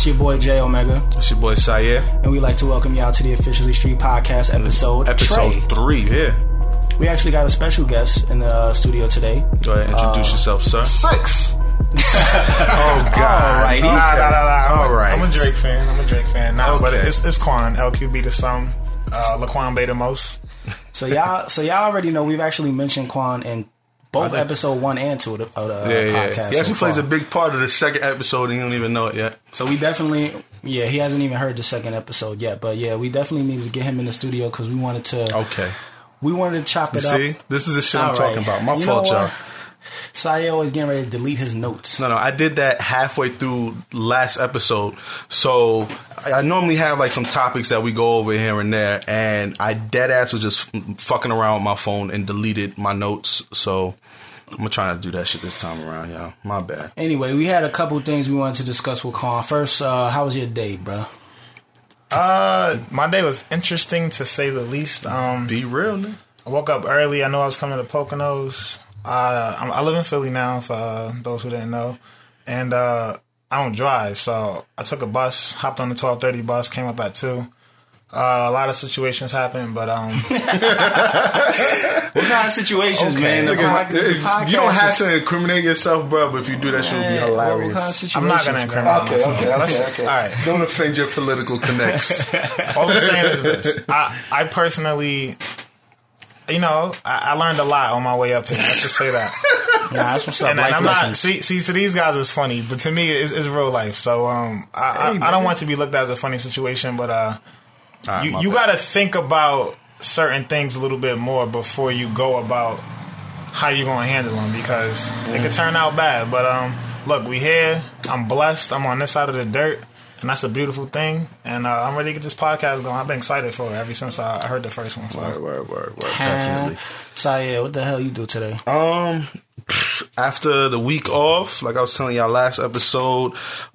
It's your boy J Omega. It's your boy Sayer. And we'd like to welcome y'all to the Officially Street Podcast episode Trey. 3, yeah. We actually got a special guest in the studio today. Go ahead, introduce yourself, sir. 6. Oh, God. Alrighty. Nah. All right. I'm a Drake fan. Nah, okay. But it's Quan. LQB to some. Laquan Beta most. So y'all already know we've actually mentioned Quan in both episode 1 and 2 of the podcast. Yeah. He actually plays a big part of the second episode and you don't even know it yet. So we definitely, he hasn't even heard the second episode yet. But yeah, we definitely need to get him in the studio because we wanted to. Okay. We wanted to chop it up. See, this is the shit I'm talking about. My fault, y'all. Sayer always getting ready to delete his notes. No, I did that halfway through last episode. So I normally have like some topics that we go over here and there, and I dead ass was just fucking around with my phone and deleted my notes. So I'm gonna try to do that shit this time around, y'all. My bad. Anyway, we had a couple things we wanted to discuss with Quan. First, how was your day, bro? My day was interesting to say the least. Be real, man. I woke up early. I knew I was coming to Poconos. I live in Philly now, for those who didn't know. And I don't drive, so I took a bus, hopped on the 12:30 bus, came up at 2. A lot of situations happened, but what kind of situations, man? You don't have to incriminate yourself, bro. But if you do that, shit would be hilarious. What kind of situations, I'm not gonna incriminate myself. Okay. All right. Don't offend your political connects. All I'm saying is this: I personally, I learned a lot on my way up here. Let's just say that. Nah, that's what's up. And I'm not see to these guys it's funny, but to me it's real life. So I don't want to be looked at as a funny situation, but you got to think about certain things a little bit more before you go about how you're going to handle them, because it could turn out bad. But look, we here. I'm blessed. I'm on this side of the dirt, and that's a beautiful thing. And I'm ready to get this podcast going. I've been excited for it ever since I heard the first one. So. Word. Definitely. Sayer, what the hell you do today? After the week off, like I was telling y'all last episode,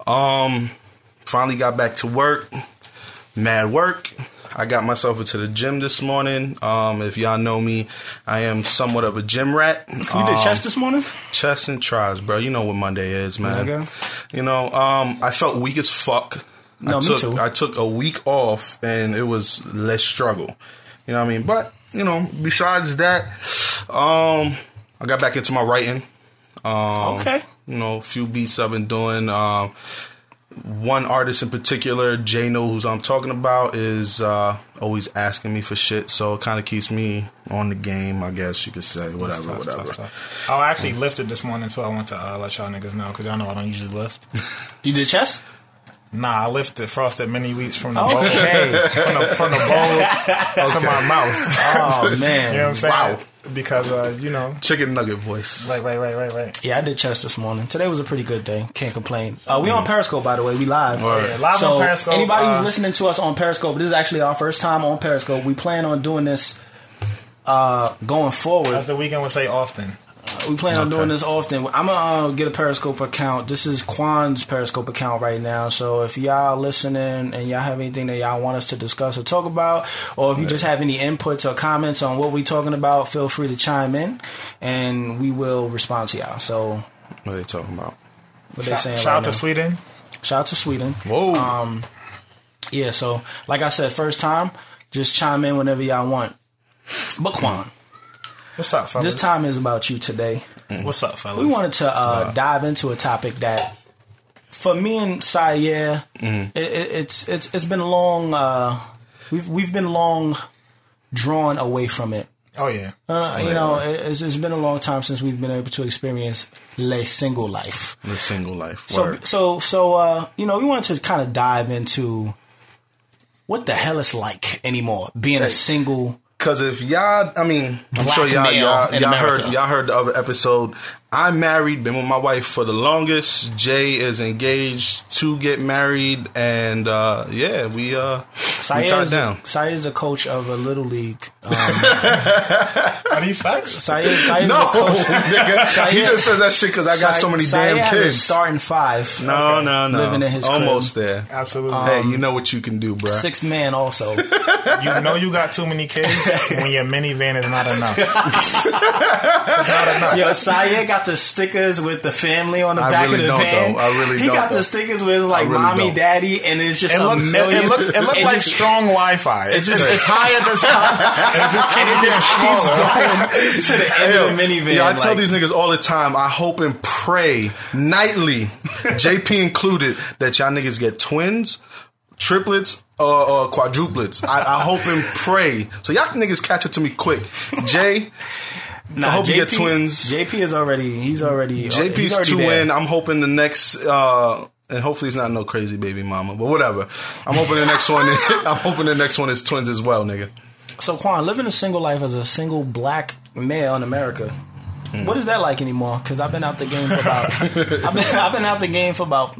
finally got back to work. Mad work. I got myself into the gym this morning. If y'all know me, I am somewhat of a gym rat. You did chest this morning? Chest and tries, bro. You know what Monday is, man. Okay. I felt weak as fuck. Me too. I took a week off and it was less struggle. You know what I mean? But, besides that, I got back into my writing. Okay. A few beats I've been doing. One artist in particular, Jay knows who I'm talking about, is always asking me for shit, so it kind of keeps me on the game, I guess you could say. Whatever. Tough. I actually lifted this morning, so I want to let y'all niggas know, because y'all know I don't usually lift. You did chest? Nah, I lifted frosted mini wheats from the bowl. Okay. from the bowl to my mouth. Oh, man. You know what I'm saying? Wow. Because, Chicken nugget voice. Right. Yeah, I did chest this morning. Today was a pretty good day. Can't complain. We on Periscope, by the way. We live. Yeah, live on Periscope. Anybody who's listening to us on Periscope, this is actually our first time on Periscope. We plan on doing this going forward. As the weekend would say, often. We plan on doing this often. I'm going to get a Periscope account. This is Quan's Periscope account right now. So if y'all listening and y'all have anything that y'all want us to discuss or talk about, or if you just have any inputs or comments on what we're talking about, feel free to chime in and we will respond to y'all. So what are they talking about? What they saying? Shout out to Sweden. Shout out to Sweden. Whoa. Yeah, so like I said, first time, just chime in whenever y'all want. But Quan, what's up, fellas? This time is about you today. What's up, fellas? We wanted to dive into a topic that, for me and Sayer, it's been long. We've been long drawn away from it. Oh yeah. It's been a long time since we've been able to experience the single life. The single life. So we wanted to kind of dive into what the hell it's like anymore being a single. Because if y'all, I'm sure y'all heard the other episode. I'm married, been with my wife for the longest. Jay is engaged to get married, and we tied down. Sayer's the coach of a little league. Are these facts? Sayer's no, the coach. Nigga. He just says that shit because I got so many damn kids. Has a starting 5. No. Living in his almost crib. there. Absolutely. Hey, you know what you can do, bro. 6 man also. You know you got too many kids when your minivan is not enough. It's not enough. Yo, Sayer got got the stickers with the family on the back really of the van. Though. I really he don't. got the stickers with like really mommy, don't. daddy, and it's just It looked like strong Wi-Fi. It's high at the top, and it just keeps going to the end of the minivan. Yeah, I tell these niggas all the time, I hope and pray nightly, JP included, that y'all niggas get twins, triplets, or quadruplets. I hope and pray. So y'all niggas catch it to me quick. Jay, I hope you get twins. JP is already. JP's two in. I'm hoping the next. And hopefully it's not no crazy baby mama, but whatever. I'm hoping the next one. I'm hoping the next one is twins as well, nigga. So Quan, living a single life as a single black male in America, what is that like anymore? Because I've been out the game for about I've been out the game for about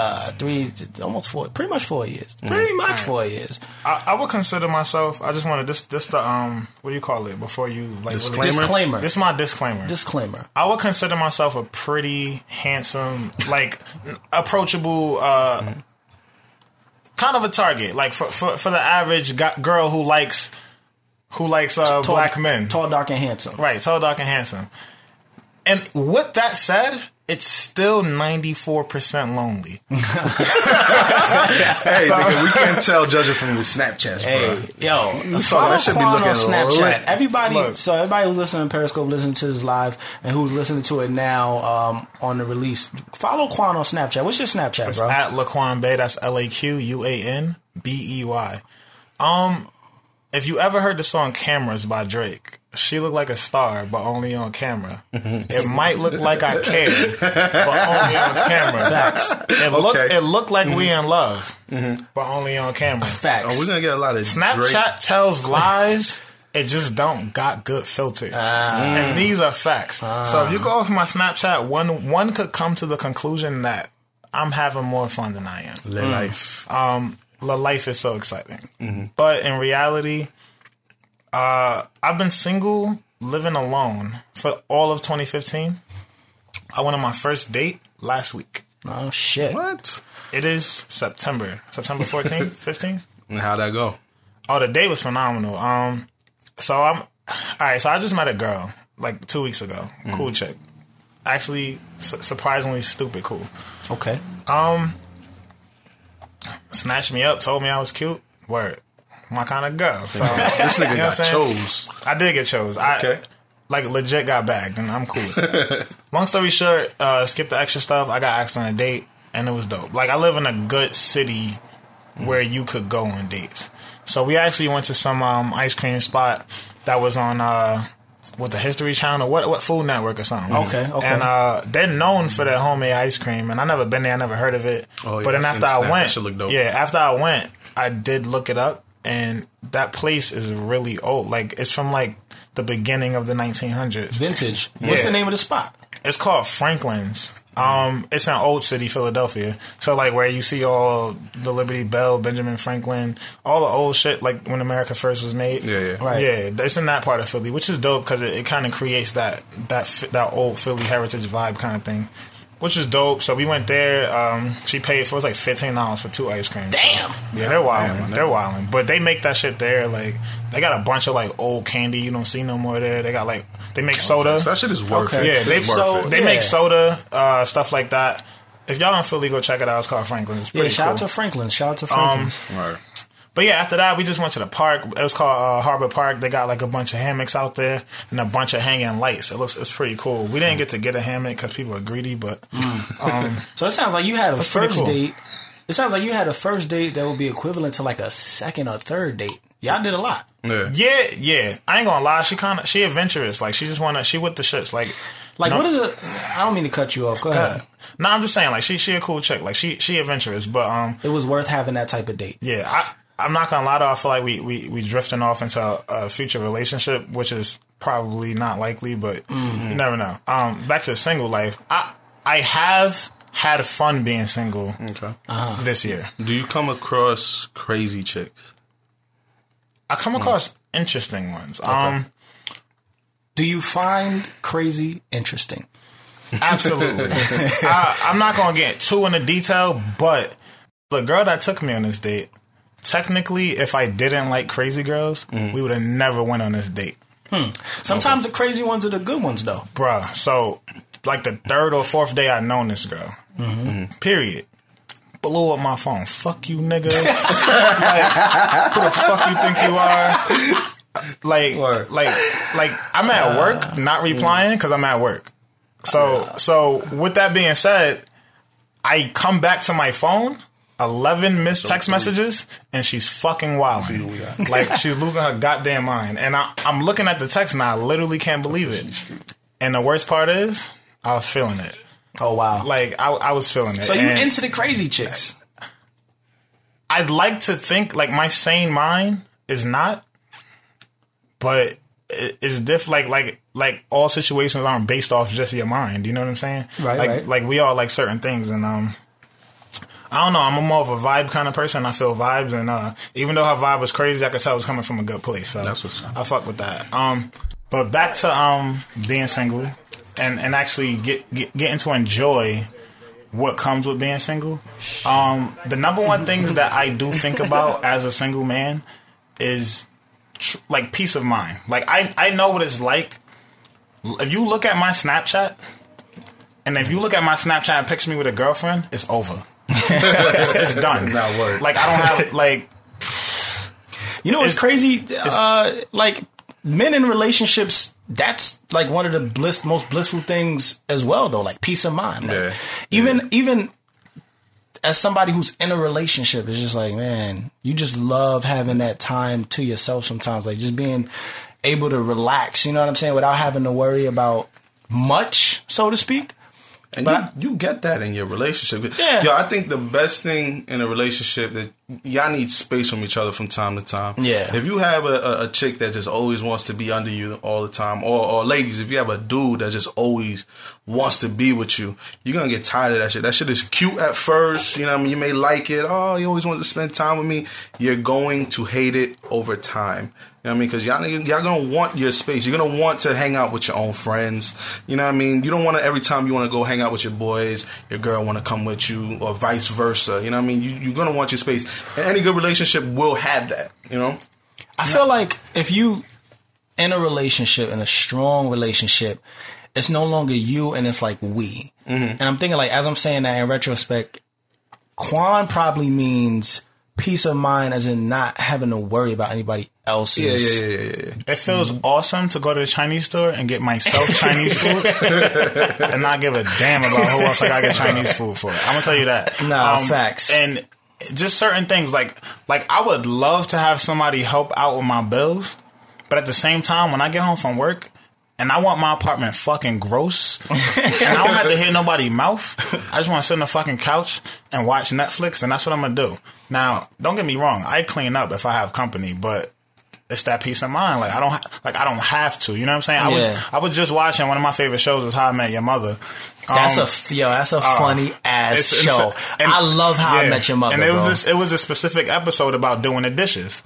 4 years. Pretty much 4 years. I would consider myself. I just wanted this the what do you call it before you like Disclaimer. This is my disclaimer. Disclaimer. I would consider myself a pretty handsome, like approachable, kind of a target, like for the average girl who likes black men, tall, dark, and handsome. Right, tall, dark, and handsome. And with that said, it's still 94% lonely. Hey, nigga, we can't tell judging from the Snapchats, bro. Yo, follow that should be Quan looking on Snapchat. lit. Everybody who's listening to Periscope, listening to this live, and who's listening to it now on the release, follow Quan on Snapchat. What's your Snapchat, It's bro? at Laquan Bay. That's LAQUANBEY. If you ever heard the song "Cameras" by Drake, she looked like a star, but only on camera. It might look like I cared, but only on camera. Facts. It looked like we in love, but only on camera. Facts. Oh, we're gonna get a lot of Snapchat Drake. tells lies. It just don't got good filters, and these are facts. So if you go off my Snapchat, one could come to the conclusion that I'm having more fun than I am. Le life. Life is so exciting, but in reality, I've been single, living alone for all of 2015. I went on my first date last week. Oh shit! What? It is September 14th, 15th. And how'd that go? Oh, the date was phenomenal. So all right. So I just met a girl like 2 weeks ago. Cool chick. Actually, surprisingly stupid cool. Okay. Snatched me up, told me I was cute. Word. My kind of girl. So This nigga you know got what I'm saying? chose. I did get chose. Okay. Like legit got bagged, and I'm cool. Long story short, skip the extra stuff. I got asked on a date, and it was dope. Like I live in a good city where you could go on dates. So we actually went to some ice cream spot that was on with the History Channel, what Food Network or something. Okay. And they're known for their homemade ice cream, and I never been there, I never heard of it. Oh, yeah, but then I after seen the I snap. went, That shit look dope. after I went, I did look it up, and that place is really old. Like it's from like the beginning of the 1900s. Vintage. What's Yeah. the name of the spot? It's called Franklin's. It's in Old City, Philadelphia. So like where you see all the Liberty Bell, Benjamin Franklin, all the old shit like when America first was made. Yeah. Right. Yeah, it's in that part of Philly, which is dope because it kind of creates that old Philly heritage vibe kind of thing, which is dope. So we went there. She paid for it was like $15 for 2 ice creams. Damn. Yeah, they're wilding. They're wilding. But they make that shit there. Like they got a bunch of like old candy you don't see no more there. They got like they make soda. So that shit is worth Okay. it. Yeah, It's they worth it. they make soda, stuff like that. If y'all in Philly, go check it out. It's called Franklin's. It's pretty Shout cool. out to Franklin. Shout out to Franklin's. Right. But yeah, after that, we just went to the park. It was called Harbor Park. They got like a bunch of hammocks out there and a bunch of hanging lights. It's pretty cool. We didn't get to get a hammock because people are greedy, but So it sounds like you had a pretty first cool. date. It sounds like you had a first date that would be equivalent to like a second or third date. Y'all did a lot. Yeah. yeah. I ain't gonna lie. She adventurous. Like she just she with the shits. Like no, What is it? I don't mean to cut you off. Go ahead. No, I'm just saying. Like she a cool chick. Like she adventurous. But It was worth having that type of date. yeah, I'm not gonna lie though. I feel like we drifting off into a future relationship, which is probably not likely, but you never know. Back to single life. I have had fun being single this year. Do you come across crazy chicks? I come across interesting ones. Do you find crazy interesting? Absolutely. I'm not gonna get too into detail, but the girl that took me on this date, technically, if I didn't like crazy girls, we would have never went on this date. Sometimes the crazy ones are the good ones, though. Bruh, so like the third or fourth day I'd known this girl. Period. Blew up my phone. Fuck you, nigga. Like, who the fuck you think you are? Like I'm at work, not replying because I'm at work. So with that being said, I come back to my phone, 11 missed text messages, and she's fucking wilding. Like, she's losing her goddamn mind. And I'm looking at the text, and I literally can't believe it. And the worst part is, I was feeling it. Oh, wow. Like, I was feeling it. So you into the crazy chicks? I'd like to think, like, my sane mind is not, but it's different. Like all situations aren't based off just your mind. You know what I'm saying? Right. Like we all like certain things, and I don't know. I'm more of a vibe kind of person. I feel vibes, and even though her vibe was crazy, I could tell it was coming from a good place. So that's what's up. I fuck with that. But back to being single, and actually getting to enjoy what comes with being single. The number one things that I do think about as a single man is like peace of mind. Like I know what it's like. If you look at my Snapchat, and if you look at my Snapchat and picture me with a girlfriend, it's over. It's done. Not work. Like I don't have like. You know what's crazy? Like men in relationships, that's like one of the most blissful things as well, though. Like peace of mind. Like, even as somebody who's in a relationship, it's just like, man, you just love having that time to yourself sometimes. Like just being able to relax, you know what I'm saying, without having to worry about much, so to speak. And but you get that in your relationship. Yeah. Yo, I think the best thing in a relationship that y'all need space from each other from time to time. Yeah. If you have a chick that just always wants to be under you all the time, or ladies, if you have a dude that just always wants to be with you, you're going to get tired of that shit. That shit is cute at first. You know what I mean? You may like it. Oh, you always want to spend time with me. You're going to hate it over time. You know what I mean? Because y'all going to want your space. You're going to want to hang out with your own friends. You know what I mean? You don't want to, every time you want to go hang out with your boys, your girl want to come with you, or vice versa. You know what I mean? You're going to want your space. And any good relationship will have that, you know? I feel like if you in a relationship, in a strong relationship, it's no longer you and it's like we. And I'm thinking, like, as I'm saying that in retrospect, Quan probably means peace of mind as in not having to worry about anybody else's. Yeah. It feels awesome to go to the Chinese store and get myself Chinese food and not give a damn about who else I gotta get Chinese food for. I'm gonna tell you that. Facts. And just certain things like I would love to have somebody help out with my bills, but at the same time, when I get home from work and I want my apartment fucking gross, and I don't have to hear nobody's mouth, I just want to sit on the fucking couch and watch Netflix, and that's what I'm gonna do. Now, don't get me wrong, I clean up if I have company, but it's that peace of mind. Like I don't have to. You know what I'm saying? I was just watching one of my favorite shows is How I Met Your Mother. That's a funny ass show. I love How I Met Your Mother. And it was a specific episode about doing the dishes.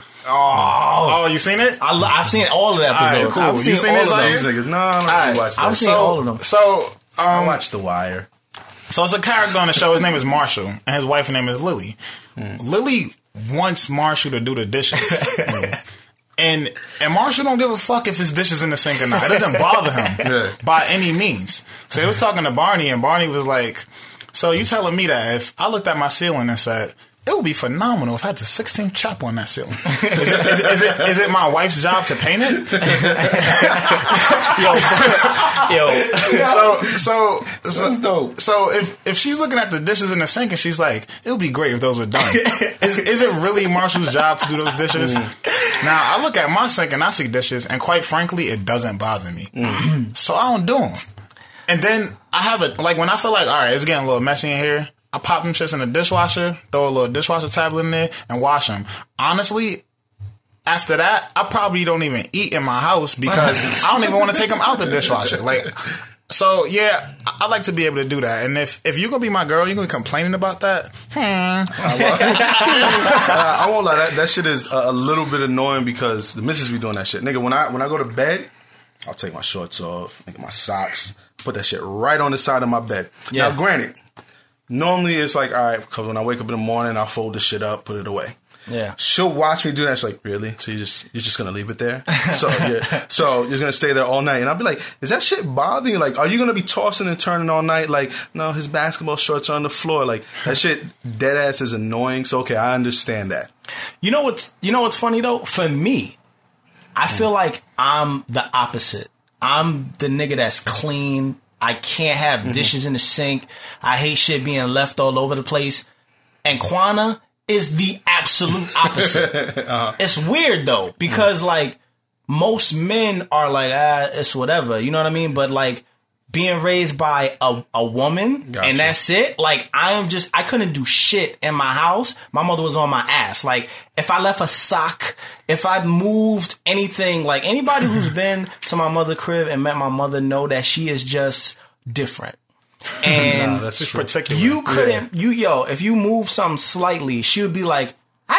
Oh, you seen it? I've seen all of the episodes. Right, cool. I've seen all of them. No, I watched that. I've seen all of them. So I watched The Wire. So it's a character on the show. His name is Marshall, and his wife's name is Lily. Lily wants Marshall to do the dishes. And Marshall don't give a fuck if his dishes in the sink or not. It doesn't bother him by any means. So he was talking to Barney, and Barney was like, so you telling me that if I looked at my ceiling and said, it would be phenomenal if I had the 16th chop on that ceiling. Is it my wife's job to paint it? So that's dope. So if she's looking at the dishes in the sink and she's like, it would be great if those were done. Is it really Marshall's job to do those dishes? Now I look at my sink and I see dishes, and quite frankly, it doesn't bother me. So I don't do them. And then I have it like when I feel like, all right, it's getting a little messy in here, I pop them shits in the dishwasher, throw a little dishwasher tablet in there, and wash them. Honestly, after that, I probably don't even eat in my house because I don't even want to take them out the dishwasher. Like, so yeah, I like to be able to do that. And if you're gonna be my girl, you're gonna be complaining about that. I won't lie, that shit is a little bit annoying because the missus be doing that shit. Nigga, when I go to bed, I'll take my shorts off, nigga, my socks, put that shit right on the side of my bed. Yeah. Now, granted, normally it's like, all right, because when I wake up in the morning, I'll fold this shit up, put it away. Yeah. She'll watch me do that. She's like, really? So you're just gonna leave it there? So you're gonna stay there all night? And I'll be like, is that shit bothering you? Like, are you gonna be tossing and turning all night? Like, no, his basketball shorts are on the floor. Like, that shit dead ass is annoying. So okay, I understand that. You know what's funny though? For me, I feel like I'm the opposite. I'm the nigga that's clean. I can't have dishes in the sink. I hate shit being left all over the place. And Quana is the absolute opposite. It's weird though, because like most men are like, it's whatever, you know what I mean? But like being raised by a woman and that's it. Like I couldn't do shit in my house. My mother was on my ass. Like if I left a sock, if I moved anything, like anybody who's been to my mother's crib and met my mother know that she is just different. And that's particular. You couldn't, if you move something slightly, she would be like,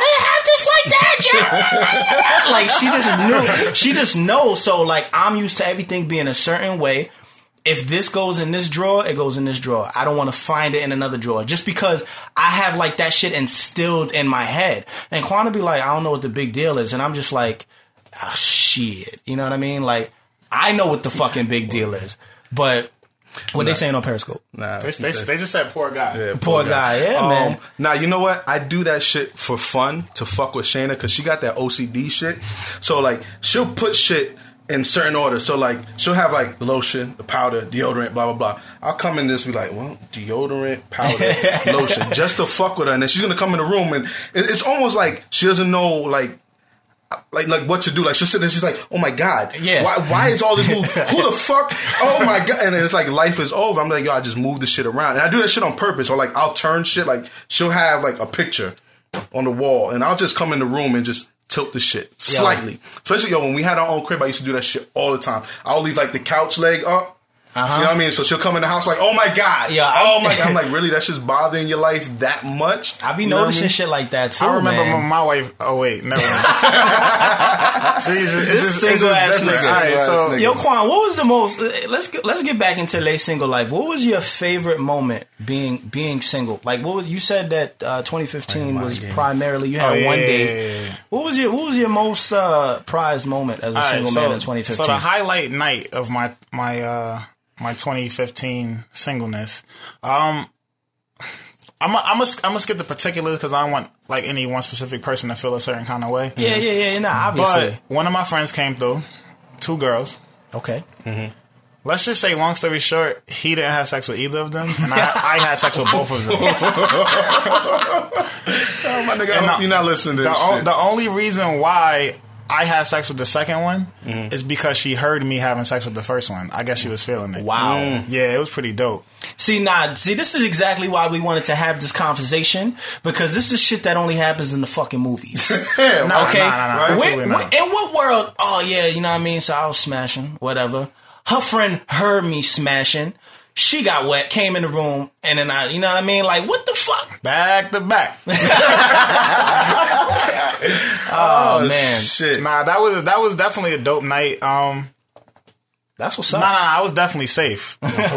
I didn't have this like that, Joe. Like she just knows. So like I'm used to everything being a certain way. If this goes in this drawer, it goes in this drawer. I don't want to find it in another drawer just because I have like that shit instilled in my head. And Quana be like, I don't know what the big deal is. And I'm just like, oh, shit. You know what I mean? Like, I know what the fucking big deal is. But what they saying on Periscope? Nah, they just said poor guy. Yeah, poor guy. Yeah, man. Now, you know what? I do that shit for fun to fuck with Shayna because she got that OCD shit. So, like, she'll put shit in certain order. So, like, she'll have, like, the lotion, the powder, deodorant, blah, blah, blah. I'll come in this and be like, well, deodorant, powder, lotion, just to fuck with her. And then she's going to come in the room and it's almost like she doesn't know, like what to do. Like she'll sit there, she's like, oh my God. Yeah. Why is all this who the fuck? Oh my God. And then it's like life is over. I'm like, yo, I just move the shit around. And I do that shit on purpose. Or like I'll turn shit, like she'll have like a picture on the wall and I'll just come in the room and just tilt the shit slightly. Especially when we had our own crib, I used to do that shit all the time. I'll leave like the couch leg up. You know what I mean? So she'll come in the house like, oh my God. Yeah, oh my God. I'm like, really? That's just bothering your life that much? I be noticing shit like that too. I remember man. my wife. Oh wait, never mind. See, this single ass nigga. All right, so yo, Quan, what was the most? Let's get back into their single life. What was your favorite moment being single? Like, what was you said that 2015 was primarily you had one date. Yeah. What was your most prized moment as a single man in 2015? So the highlight night of my 2015 singleness. I'm gonna skip the particulars because I don't want like any one specific person to feel a certain kind of way. Yeah. Nah, obviously. But one of my friends came through, 2 girls. Okay. Mm-hmm. Let's just say, long story short, he didn't have sex with either of them, and I had sex with both of them. Oh my nigga, I hope you're not listening to this shit. The only reason why I had sex with the second one is because she heard me having sex with the first one. I guess she was feeling it. Wow. Yeah, it was pretty dope. See, this is exactly why we wanted to have this conversation, because this is shit that only happens in the fucking movies. Okay? Nah, in what world? Oh, yeah, you know what I mean? So I was smashing, whatever. Her friend heard me smashing. She got wet, came in the room, and then you know what I mean? Like, what the fuck? Back to back. Oh, man. Shit. Nah, that was definitely a dope night. That's what's up. Nah, I was definitely safe.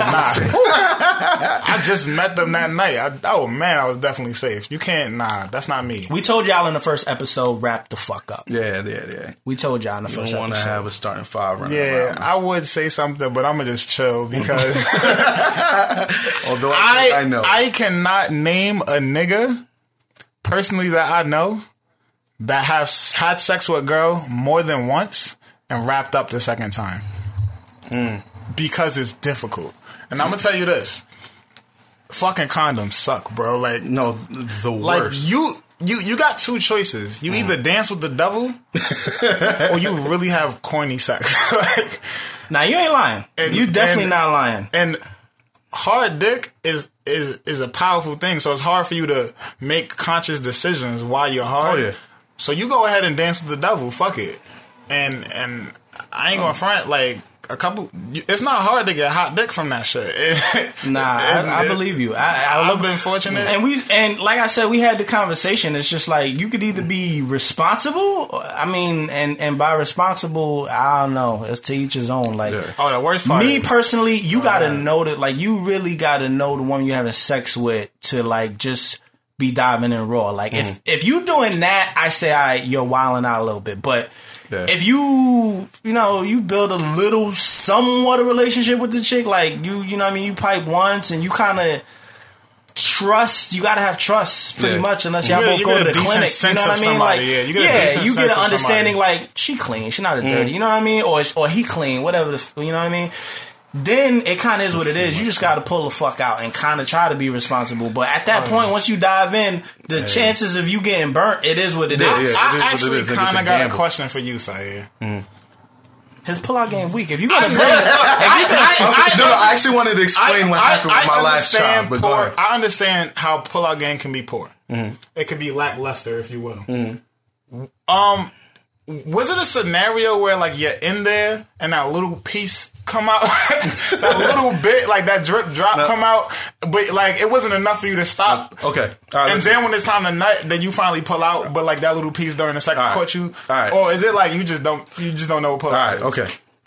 I just met them that night. I was definitely safe. You can't, that's not me. We told y'all in the first episode, wrap the fuck up. Yeah. We told y'all in the first episode. You don't want to have a starting 5 running around. Yeah, I would say something, but I'm going to just chill because although I know. I cannot name a nigga personally that I know that has had sex with a girl more than once and wrapped up the second time. Because it's difficult. And I'm gonna tell you this. Fucking condoms suck, bro. Like, no, the worst. Like, you got 2 choices. You either dance with the devil or you really have corny sex. Like, now you ain't lying. You definitely not lying. And hard dick is a powerful thing, so it's hard for you to make conscious decisions while you're hard. Oh, yeah. So you go ahead and dance with the devil. Fuck it. And I ain't gonna front, like, it's not hard to get hot dick from that shit. I believe you. I've been fortunate, and like I said, we had the conversation. It's just like you could either be responsible. I mean, and by responsible, I don't know. It's to each his own. Like, the worst part. Me personally, you gotta know that. Like, you really gotta know the woman you're having sex with to like just be diving in raw. Like if you doing that, I say, all right, you're wilding out a little bit. But if you build a little somewhat a relationship with the chick, like you know what I mean, you pipe once and you kind of trust. You got to have trust pretty much, unless y'all both go to the clinic. You know what I mean? Like, you get an understanding. Like, she clean, she not a dirty. You know what I mean? Or he clean, whatever. You know what I mean? Then it kind of is what it is. You just got to pull the fuck out and kind of try to be responsible. But at that point, once you dive in, the chances of you getting burnt, it is what it is. I actually kind of got a question for you, Saeed. His pull-out game weak. If you're gonna bring, I actually wanted to explain what happened with my last child. But go ahead. I understand how pull-out game can be poor. It could be lackluster, if you will. Was it a scenario where like you're in there and that little piece come out, that little bit, like that drop come out, but like it wasn't enough for you to stop? Okay. And then when it's time to nut, then you finally pull out, but like that little piece during the sex caught you. Or is it like you just don't know what pull out is? Okay.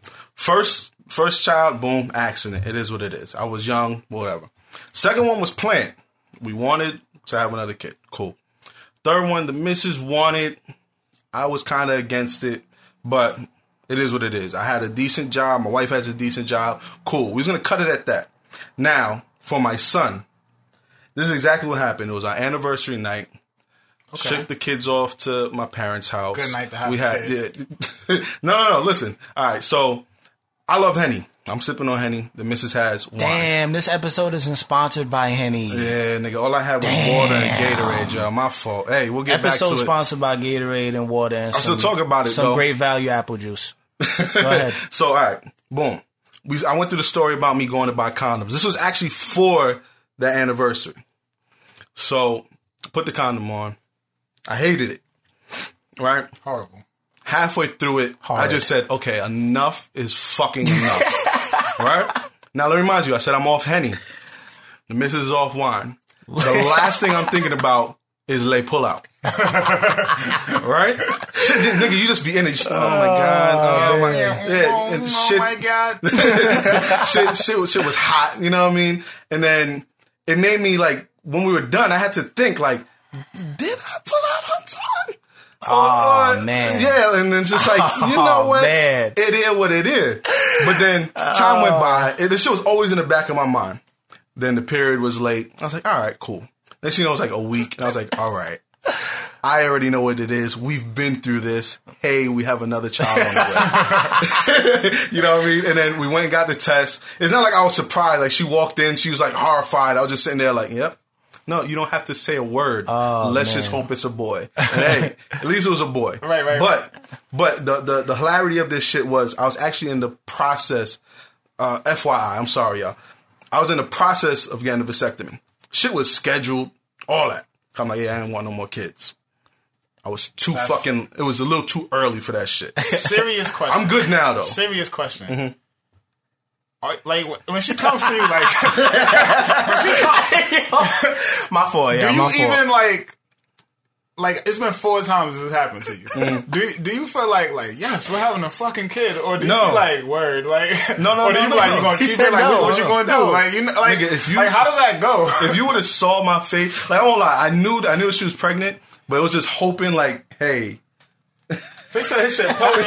First child, boom, accident. It is what it is. I was young, whatever. Second one was planned. We wanted to have another kid. Cool. Third one, the missus wanted. I was kind of against it, but it is what it is. I had a decent job. My wife has a decent job. Cool. We was going to cut it at that. Now, for my son, this is exactly what happened. It was our anniversary night. Okay. Shipped the kids off to my parents' house. Good night to have a kid. No. Listen. All right. So, I love Henny. I'm sipping on Henny. The missus has wine. Damn, this episode isn't sponsored by Henny. Yeah, nigga. All I had was water and Gatorade, y'all. My fault. Hey, we'll get back to it. Episode sponsored by Gatorade and water. And I'll still talk about it, some great value apple juice. Go ahead. So, all right. Boom. I went through the story about me going to buy condoms. This was actually for the anniversary. So, I put the condom on. I hated it. Right? Horrible. Halfway through it, I just said, okay, enough is fucking enough. Right? Now, let me remind you, I said I'm off Henny. The missus is off wine. The last thing I'm thinking about is lay pullout. Right? Shit, nigga, you just be in it. Oh my God. Oh my God. Shit was hot. You know what I mean? And then it made me like, when we were done, I had to think like, did I pull out on time? Oh, man. Yeah, and it's just like, you know what? Man. It is what it is. But then time went by. This shit was always in the back of my mind. Then the period was late. I was like, all right, cool. Next thing you know, it was like a week. And I was like, all right. I already know what it is. We've been through this. Hey, we have another child on the way. You know what I mean? And then we went and got the test. It's not like I was surprised. Like, she walked in. She was like horrified. I was just sitting there like, yep. No, you don't have to say a word. Let's just hope it's a boy. And hey, at least it was a boy. Right. But the hilarity of this shit was I was actually in the process, FYI, I'm sorry, y'all. I was in the process of getting a vasectomy. Shit was scheduled, all that. I'm like, yeah, I didn't want no more kids. I was it was a little too early for that shit. Serious question. I'm good now, though. Serious question. Mm-hmm. Like when she comes to you, like when she comes, my fault. Yeah, do you my fault. even like it's been 4 times this happened to you? Do you feel like yes, we're having a fucking kid, or do you be like word like no, or do you be like you gonna keep it like what you gonna do? Like you know, like nigga, if you, like how does that go? If you would have saw my face, like I won't lie, I knew she was pregnant, but it was just hoping like, hey. They said his shit. Oh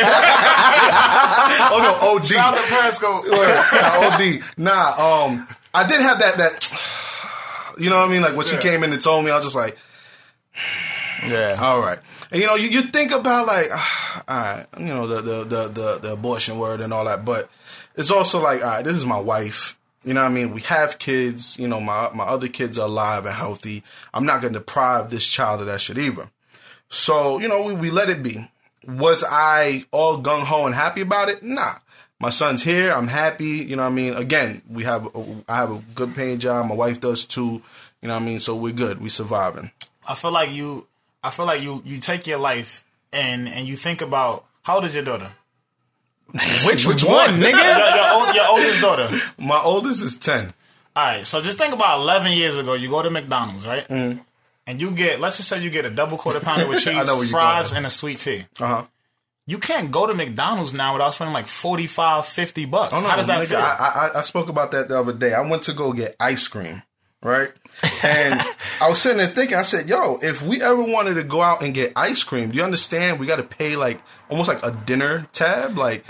no, OD. Shout out to Periscope. OD. Nah, I did have that. You know what I mean? Like when she came in and told me, I was just like, yeah, all right. And you know, you think about like, all right, you know, the abortion word and all that, but it's also like, all right, this is my wife. You know what I mean? We have kids. You know, my other kids are alive and healthy. I'm not going to deprive this child of that shit either. So, you know, we let it be. Was I all gung-ho and happy about it? Nah. My son's here. I'm happy. You know what I mean? Again, I have a good paying job. My wife does too. You know what I mean? So we're good. We surviving. I feel like you take your life and you think about, how old is your daughter? Which one, nigga? Your oldest daughter. My oldest is 10. All right. So just think about 11 years ago. You go to McDonald's, right? Mm-hmm. And you get, let's just say you get a double quarter pounder with cheese, fries, and a sweet tea. Uh-huh. You can't go to McDonald's now without spending like $45, $50. Oh, no, how does that feel? I spoke about that the other day. I went to go get ice cream. right? And I was sitting there thinking, I said, yo, if we ever wanted to go out and get ice cream, do you understand? We got to pay like almost like a dinner tab. Like,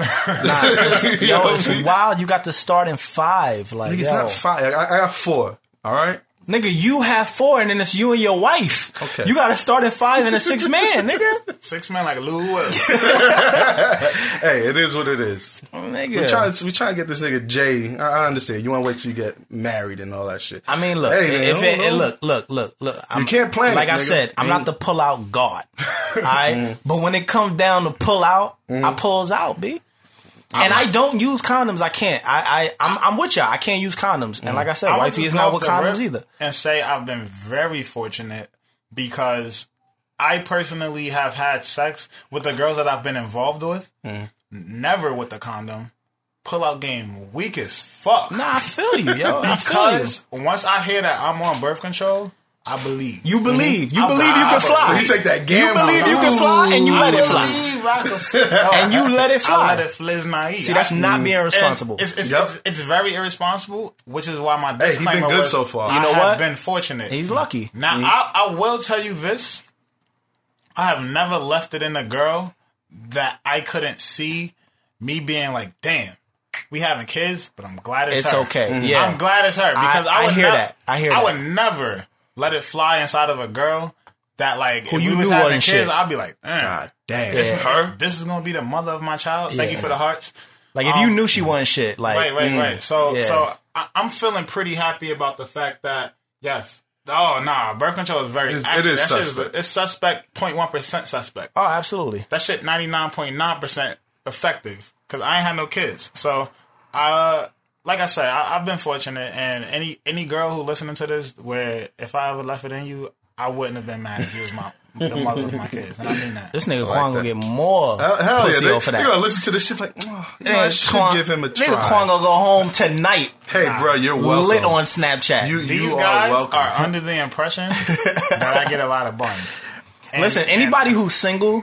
it's wild. You got to start in 5. Like, it's not 5. I got 4. All right. Nigga, you have 4, and then it's you and your wife. Okay. You got to start at 5 and a 6 man, nigga. 6 man like Lou Will. Hey, it is what it is. Nigga. We trying to get this nigga Jay. I understand. You want to wait till you get married and all that shit. I mean, look. Look. You can't plan. Like I said, I'm not the pull out god. All right, but when it comes down to pull out, I pulls out, b. And I don't use condoms. I can't. I'm with y'all. I can't use condoms. And like I said, wifey is not with condoms either. And say I've been very fortunate because I personally have had sex with the girls that I've been involved with. Never with the condom. Pull out game weak as fuck. Nah, I feel you, yo. Because once I hear that I'm on birth control, I believe. You believe. You believe you can fly. So you take that gamble. You believe you can fly and you let it fly. I can fly. And you let it fly. I let it fliz naive. See, that's not being responsible. It's very irresponsible, which is why my disclaimer he's been good was, so far. You know what? I've been fortunate. He's lucky. Now, I will tell you this. I have never left it in a girl that I couldn't see me being like, damn, we having kids, but I'm glad it's her. It's okay. Yeah. I'm glad it's her because I hear that. I would never let it fly inside of a girl that like who if you we was knew having wasn't kids, shit. I'd be like, God damn, this is her. This is gonna be the mother of my child. Thank you for the hearts. Like if you knew she wasn't shit, like right. So I'm feeling pretty happy about the fact that yes. Oh nah, birth control is very it is that suspect. Shit it's suspect 0.1% suspect. Oh, absolutely. That shit 99.9% effective because I ain't had no kids. So like I said, I've been fortunate, and any girl who listening to this, where if I ever left it in you, I wouldn't have been mad if you was the mother of my kids, and I mean that. This nigga Quan gonna get more pussy for that. You gonna listen to this shit like, I should give him a try. Nigga Quan gonna go home tonight. Hey, bro, you're welcome. Lit on Snapchat. These guys are under the impression that I get a lot of buns. Listen, anybody who's single,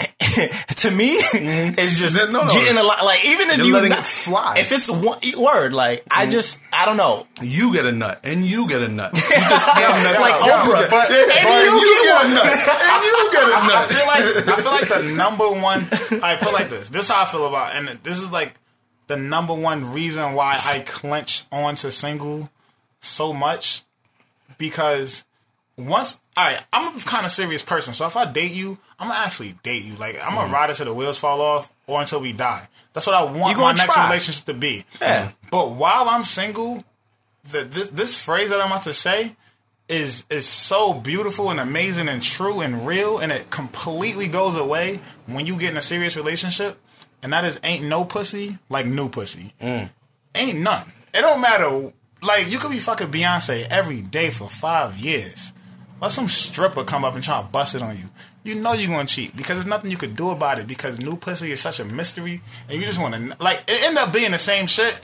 to me, is just getting a lot. Like even if you're you letting it fly, if it's one word, like I don't know. You get a nut, and you get a nut. You just get like Oprah, but you get a nut, and you get a nut. I feel like the number one. I put like this. This is how I feel about, and this is like the number one reason why I clench onto single so much because. Once, all right, I'm a kind of serious person, so if I date you, I'm gonna actually date you. Like I'm gonna ride it till the wheels fall off, or until we die. That's what I want my next relationship to be. Yeah. But while I'm single, this phrase that I'm about to say is so beautiful and amazing and true and real, and it completely goes away when you get in a serious relationship. And that is ain't no pussy like new pussy. Ain't none. It don't matter. Like you could be fucking Beyonce every day for 5 years. Let some stripper come up and try to bust it on you. You know you're going to cheat because there's nothing you could do about it because new pussy is such a mystery and you just want to... Like, it end up being the same shit,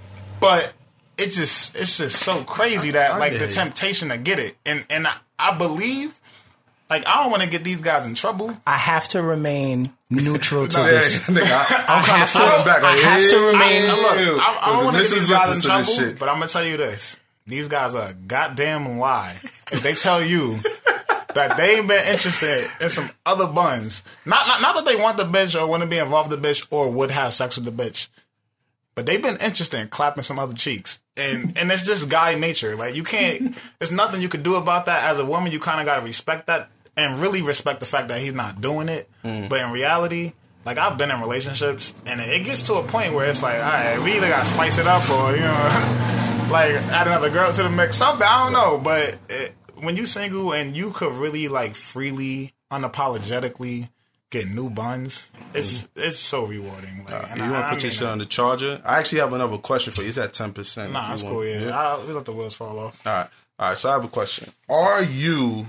but it's just so crazy that, like, the temptation to get it. And I believe... Like, I don't want to get these guys in trouble. I have to remain neutral to this. I'm kind of falling back. I have to remain... I don't want to get these guys in trouble, but I'm going to tell you this. These guys are a goddamn lie if they tell you that they ain't been interested in some other buns. Not that they want the bitch or want to be involved with the bitch or would have sex with the bitch. But they've been interested in clapping some other cheeks. And it's just guy nature. Like, you can't... There's nothing you could do about that. As a woman, you kind of got to respect that and really respect the fact that he's not doing it. But in reality... Like, I've been in relationships, and it gets to a point where it's like, all right, we either got to spice it up or, you know, like, add another girl to the mix. Something, I don't know. But when you single and you could really, like, freely, unapologetically get new buns, it's so rewarding. Like, you want to put your shit on the charger? I actually have another question for you. It's at 10%. Nah, that's cool, yeah. We let the wheels fall off. All right, so I have a question. Are you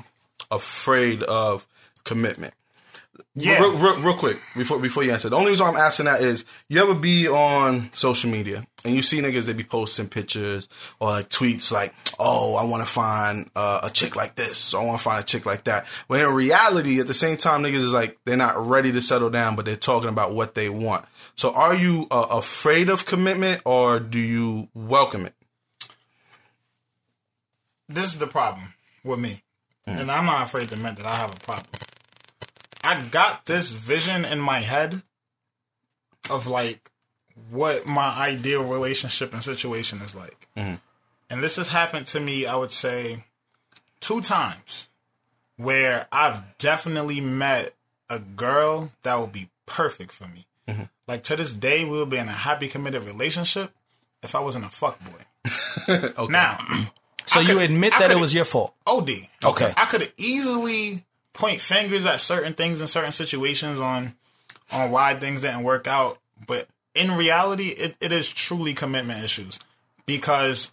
afraid of commitment? Yeah. Real quick, before you answer. The only reason I'm asking that is, you ever be on social media and you see niggas that be posting pictures or like tweets like, oh, I want to find a chick like this, or I want to find a chick like that. When in reality, at the same time, niggas is like, they're not ready to settle down, but they're talking about what they want. So are you afraid of commitment or do you welcome it? this is the problem with me, and I'm not afraid to admit that I have a problem. I got this vision in my head of like what my ideal relationship and situation is like. And this has happened to me, I would say, 2 times where I've definitely met a girl that will be perfect for me. Like, to this day, we would be in a happy, committed relationship if I wasn't a fuckboy. Okay. Now, so you admit that it was your fault? OD. Okay. I could easily point fingers at certain things in certain situations on why things didn't work out, but in reality, it is truly commitment issues. Because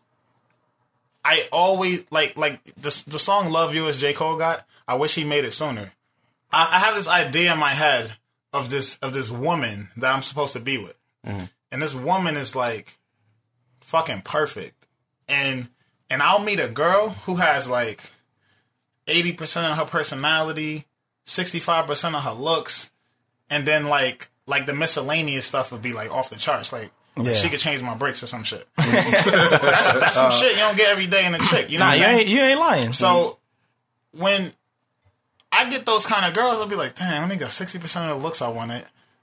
I always, like the song Love You as J. Cole got, I wish he made it sooner. I have this idea in my head of this woman that I'm supposed to be with. And this woman is like fucking perfect. And I'll meet a girl who has like 80% of her personality, 65% of her looks, and then like the miscellaneous stuff would be like off the charts. Like she could change my brakes or some shit. that's some shit you don't get every day in a chick. You know what I'm saying? You ain't lying. So when I get those kind of girls, I'll be like, damn, I only got 60% of the looks I wanted,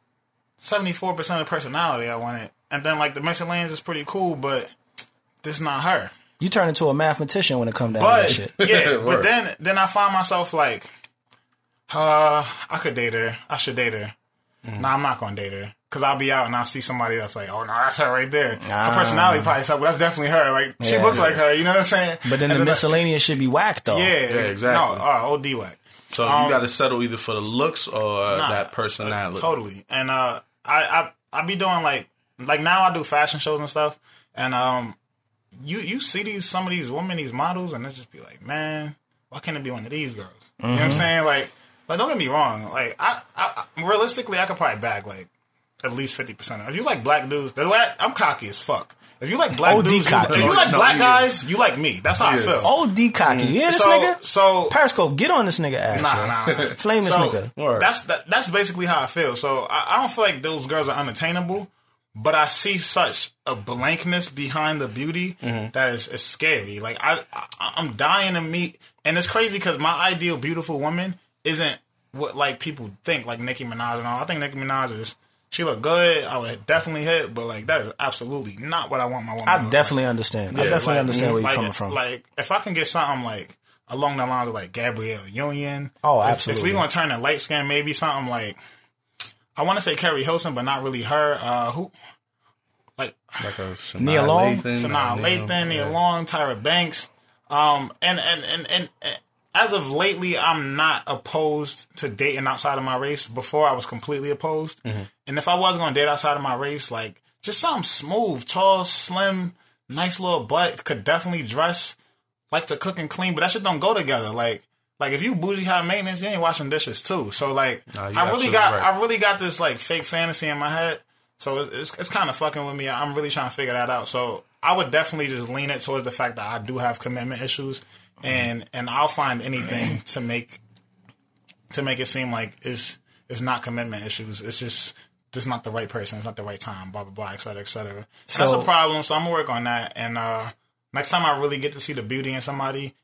74% of the personality I wanted, and then like the miscellaneous is pretty cool, but this is not her. You turn into a mathematician when it comes down to that shit. Yeah, but then I find myself like, I could date her. I should date her. Nah, I'm not going to date her. Because I'll be out and I'll see somebody that's like, oh, no, that's her right there. Her personality probably sucks, but that's definitely her. Like, she looks like her, you know what I'm saying? But then the miscellaneous should be whacked, though. Yeah, exactly. No, OD whack. So you got to settle either for the looks or that personality. Totally. And I be doing like now I do fashion shows and stuff. And you see some of these women, these models, and they just be like, man, why can't it be one of these girls? You know what I'm saying? Like don't get me wrong. Like I realistically, I could probably bag like at least 50% of it. If you like black dudes, I'm cocky as fuck. If you like black dudes, if you like black guys, you like me. That's how I feel. OD cocky. You hear this nigga? So Periscope, get on this nigga ass. Nah. Flame this nigga. That's basically how I feel. So I don't feel like those girls are unattainable, but I see such a blankness behind the beauty that is scary. Like I'm dying to meet, and it's crazy because my ideal beautiful woman isn't what like people think, like Nicki Minaj and all. I think Nicki Minaj she look good. I would definitely hit, but like that is absolutely not what I want my woman. I definitely understand. I definitely understand where you're coming from. Like if I can get something like along the lines of like Gabrielle Union. Oh, absolutely. If we gonna turn a light skin, maybe something like I want to say Carrie Hilson, but not really her. Who? Like Nia Long, Sanaa Lathan, Nia Long, Tyra Banks. And as of lately, I'm not opposed to dating outside of my race. Before, I was completely opposed. And if I was going to date outside of my race, like, just something smooth, tall, slim, nice little butt, could definitely dress, like to cook and clean, but that shit don't go together. Like if you bougie high maintenance, you ain't washing dishes too. So, like, I really got this, like, fake fantasy in my head. So, it's kind of fucking with me. I'm really trying to figure that out. So, I would definitely just lean it towards the fact that I do have commitment issues. And I'll find anything to make it seem like it's not commitment issues. It's just this is not the right person. It's not the right time. Blah blah blah, et cetera, et cetera. So, that's a problem. So I'm gonna work on that. And next time I really get to see the beauty in somebody,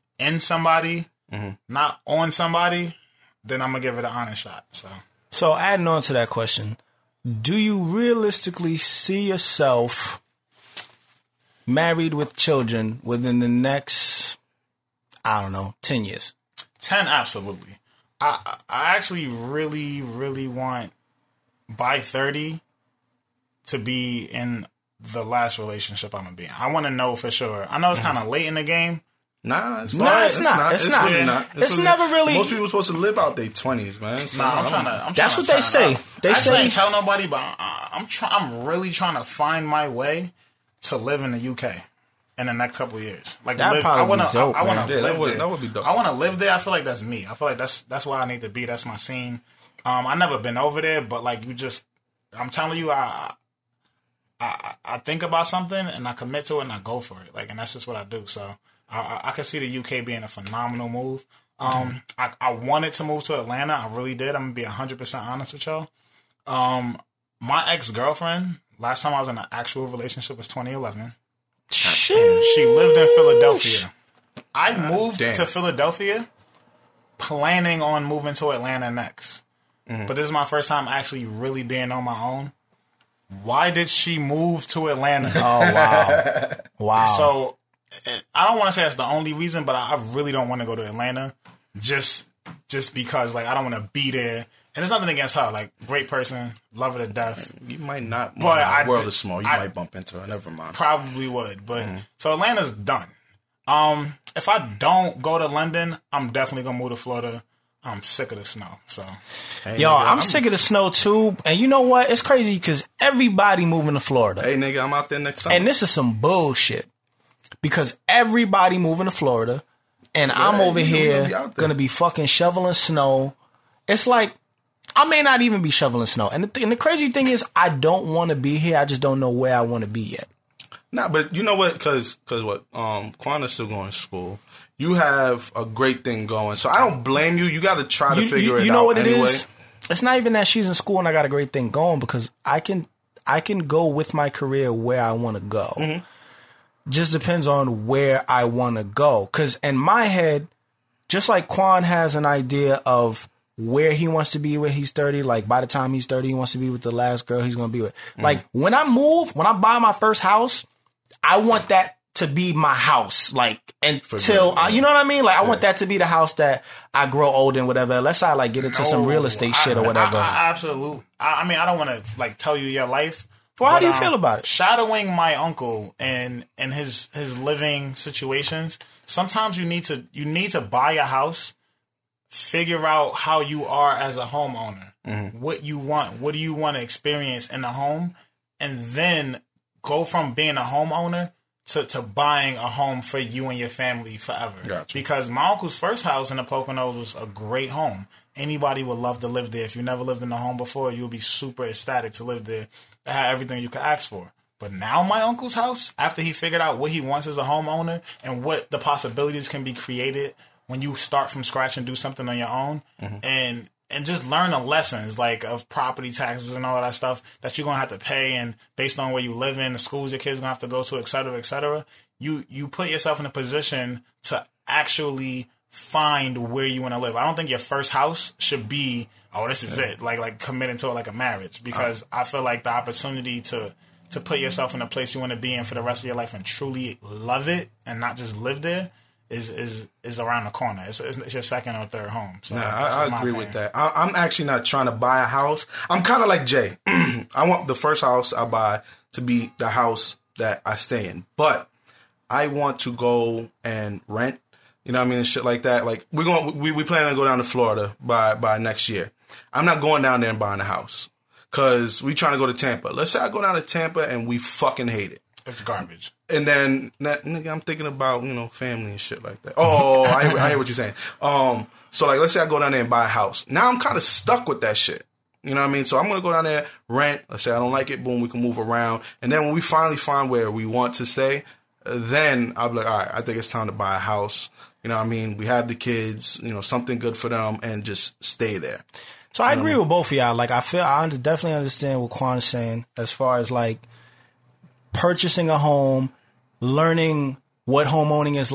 not on somebody, then I'm gonna give it an honest shot. So adding on to that question, do you realistically see yourself married with children within the next, I don't know, 10 years? 10, absolutely. I actually really, really want by 30 to be in the last relationship I'm going to be in. I want to know for sure. I know it's kind of late in the game. Nah, it's not. It's really not. It's never really. Most people are supposed to live out their 20s, man. So I'm trying to. That's what they say. They say ain't tell nobody, but I'm really trying to find my way to live in the UK in the next couple of years. Like that probably be dope. I want to live there. That would be dope. I want to live there. I feel like that's me. I feel like that's where I need to be. That's my scene. I never been over there, but like I'm telling you, I think about something and I commit to it and I go for it. Like, and that's just what I do. So I can see the UK being a phenomenal move. I wanted to move to Atlanta. I really did. I'm gonna be 100% honest with y'all. My ex-girlfriend, last time I was in an actual relationship was 2011. Shit. And she lived in Philadelphia. I moved to Philadelphia planning on moving to Atlanta next. Mm-hmm. But this is my first time actually really being on my own. Why did she move to Atlanta? Oh, wow. Wow. So, I don't want to say that's the only reason, but I really don't want to go to Atlanta just because, like, I don't want to be there. And there's nothing against her. Like, great person, love her to death. You might not. But the world is small. You might bump into her. Never mind. Probably would. But so Atlanta's done. If I don't go to London, I'm definitely gonna move to Florida. I'm sick of the snow. So, hey, yo, nigga, I'm sick of the snow too. And you know what? It's crazy because everybody moving to Florida. Hey, nigga, I'm out there next summer. And this is some bullshit because everybody moving to Florida, and I'm over here gonna be fucking shoveling snow. It's like, I may not even be shoveling snow. And the crazy thing is, I don't want to be here. I just don't know where I want to be yet. Nah, but you know what? Because what? Quanda's still going to school. You have a great thing going. So I don't blame you. You got to try to figure it out. You know what it is? It's not even that she's in school and I got a great thing going, because I can go with my career where I want to go. Mm-hmm. Just depends on where I want to go. Because in my head, just like Quan has an idea of where he wants to be when he's 30, like by the time he's 30, he wants to be with the last girl he's going to be with. Mm. Like when I buy my first house, I want that to be my house. Like until, you know what I mean? Like I want that to be the house that I grow old in, whatever. Unless I like get into some real estate shit or whatever. I absolutely. I mean, I don't want to like tell you your life. Well, how do you feel about it? Shadowing my uncle and his living situations. Sometimes you need to buy a house, figure out how you are as a homeowner, what you want, what do you want to experience in the home, and then go from being a homeowner to buying a home for you and your family forever. Gotcha. Because my uncle's first house in the Poconos was a great home. Anybody would love to live there. If you never lived in a home before, you'll be super ecstatic to live there. It had everything you could ask for. But now my uncle's house, after he figured out what he wants as a homeowner and what the possibilities can be created when you start from scratch and do something on your own, and just learn the lessons like of property taxes and all that stuff that you're going to have to pay, and based on where you live in, the schools your kids are going to have to go to, et cetera, you put yourself in a position to actually find where you want to live. I don't think your first house should be, oh, this is it, like committing to it like a marriage, because I feel like the opportunity to put yourself in a place you want to be in for the rest of your life and truly love it and not just live there is around the corner. It's your second or third home. So I agree with that. I'm actually not trying to buy a house. I'm kind of like Jay. I want the first house I buy to be the house that I stay in. But I want to go and rent, you know what I mean, and shit like that. Like we plan to go down to Florida by next year. I'm not going down there and buying a house because we trying to go to Tampa. Let's say I go down to Tampa and we fucking hate it. It's garbage. And then, nigga, I'm thinking about, family and shit like that. Oh, I hear what you're saying. So, like, let's say I go down there and buy a house. Now I'm kind of stuck with that shit. You know what I mean? So I'm going to go down there, rent. Let's say I don't like it. Boom, we can move around. And then when we finally find where we want to stay, then I'll be like, all right, I think it's time to buy a house. You know what I mean? We have the kids, something good for them, and just stay there. So I agree with both of y'all. Like, I definitely understand what Quan is saying as far as, like, purchasing a home, learning what home owning is,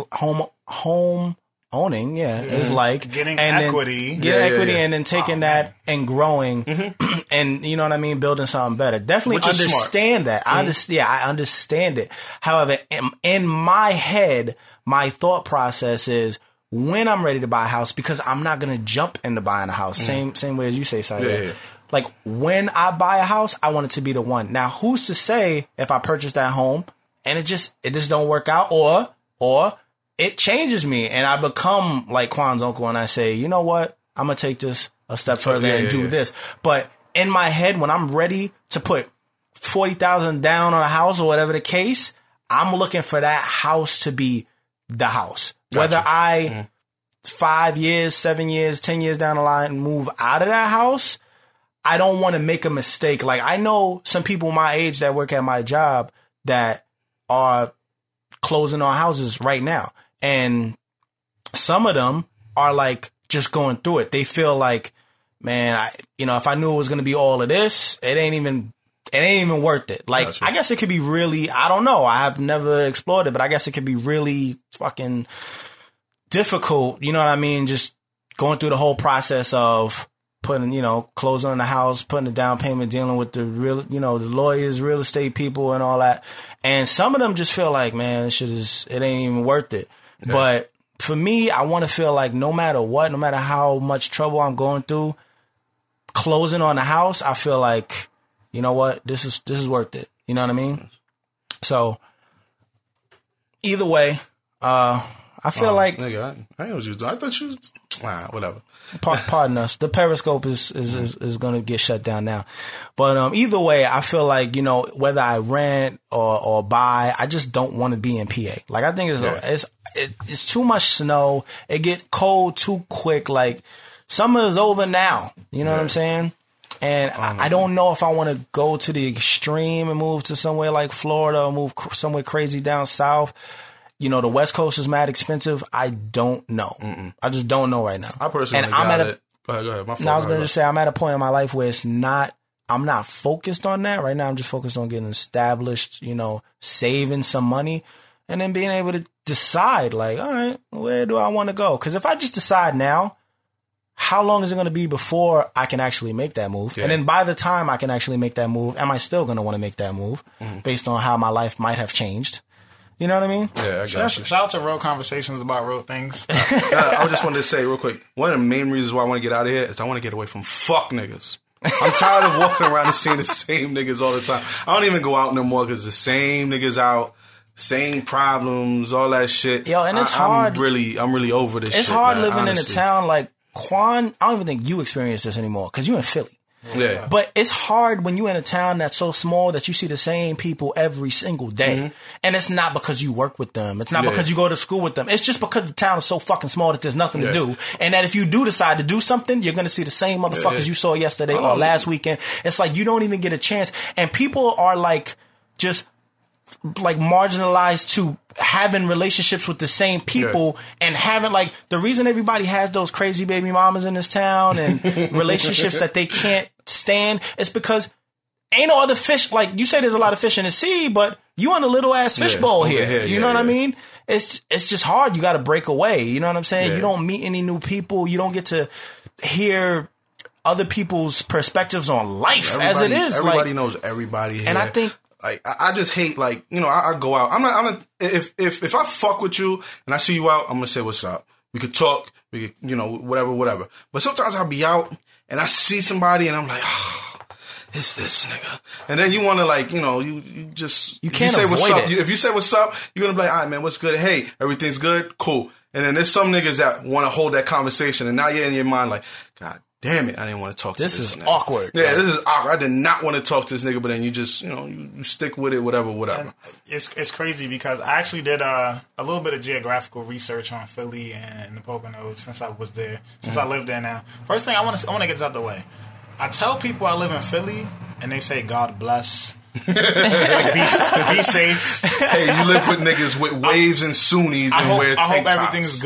is like, getting equity, and then taking that and growing, and you know what I mean, building something better. Definitely understand that. I understand it. However, in my head, my thought process is when I'm ready to buy a house, because I'm not gonna jump into buying a house. Same way as you say, Saeed. Like, when I buy a house, I want it to be the one. Now, who's to say if I purchase that home and it just don't work out, or it changes me and I become like Quan's uncle and I say, you know what? I'm going to take this a step further and do this. But in my head, when I'm ready to put $40,000 down on a house or whatever the case, I'm looking for that house to be the house. Gotcha. Whether I 5 years, 7 years, 10 years down the line move out of that house, I don't want to make a mistake. Like, I know some people my age that work at my job that are closing on houses right now. And some of them are like just going through it. They feel like, man, if I knew it was going to be all of this, it ain't it ain't even worth it. Like, Gotcha. I guess it could be really, I don't know. I have never explored it, but I guess it could be really fucking difficult. You know what I mean? Just going through the whole process of putting, you know, closing on the house, putting the down payment, dealing with the real, you know, the lawyers, real estate people and all that. And some of them just feel like, man, this shit is, it ain't even worth it. Yeah. But for me, I want to feel like no matter what, no matter how much trouble I'm going through, closing on the house, I feel like, you know what, this is worth it. You know what I mean? So either way, I feel like, nigga, I know what you was doing. I thought you was whatever. Pardon us. The Periscope is going to get shut down now. But either way, I feel like, you know, whether I rent or buy, I just don't want to be in PA. Like, I think it's too much snow. It get cold too quick. Like, summer is over now. You know what I'm saying? And I don't know if I want to go to the extreme and move to somewhere like Florida or move somewhere crazy down south. You know, the West Coast is mad expensive. I don't know. I just don't know right now. I personally Go ahead. Go ahead. My fault. I was going to just say, I'm at a point in my life where I'm not focused on that. Right now, I'm just focused on getting established, you know, saving some money, and then being able to decide, like, all right, where do I want to go? Because if I just decide now, how long is it going to be before I can actually make that move? Yeah. And then by the time I can actually make that move, am I still going to want to make that move based on how my life might have changed? You know what I mean? Yeah, I got you. Shout out to Real Conversations about real things. I just wanted to say real quick, one of the main reasons why I want to get out of here is I want to get away from fuck niggas. I'm tired of walking around and seeing the same niggas all the time. I don't even go out no more because the same niggas out, same problems, all that shit. Yo, and it's hard. I'm really over this shit. It's hard living honestly. in a town like Quan. I don't even think you experience this anymore because you in Philly. Yeah. But it's hard when you're in a town that's so small that you see the same people every single day. And it's not because you work with them. It's not because you go to school with them. It's just because the town is so fucking small that there's nothing to do. And that if you do decide to do something, you're going to see the same motherfuckers you saw yesterday or last weekend. It's like you don't even get a chance. And people are like just like marginalized to having relationships with the same people and having like the reason everybody has those crazy baby mamas in this town and relationships that they can't stand is because ain't no other fish. Like you say, there's a lot of fish in the sea, but you on a little ass fishbowl here. You know what I mean? It's just hard. You got to break away. You know what I'm saying? You don't meet any new people. You don't get to hear other people's perspectives on life as it is. Everybody knows everybody here. And I think, like, I just hate, like, you know, I go out. I'm not, if I fuck with you and I see you out, I'm going to say, what's up? We could talk, we could, you know, whatever. But sometimes I'll be out and I see somebody and I'm like, oh, it's this nigga. And then you want to, like, you know, you can't say what's avoid up. it. If you say what's up, you're going to be like, all right, man, what's good? Hey, everything's good? Cool. And then there's some niggas that want to hold that conversation and now you're in your mind like, God damn it, I didn't want to talk to this is nigga. Awkward. Yeah, this is awkward. I did not want to talk to this nigga, but then you just, you know, you stick with it, whatever. And it's crazy because I actually did a little bit of geographical research on Philly and the Poconos since I was there, since I live there now. First thing I want to get this out the way. I tell people I live in Philly, and they say God bless. Like, be safe. Hey, you live with niggas with waves and Sunnis and wear tank I hope tops. everything's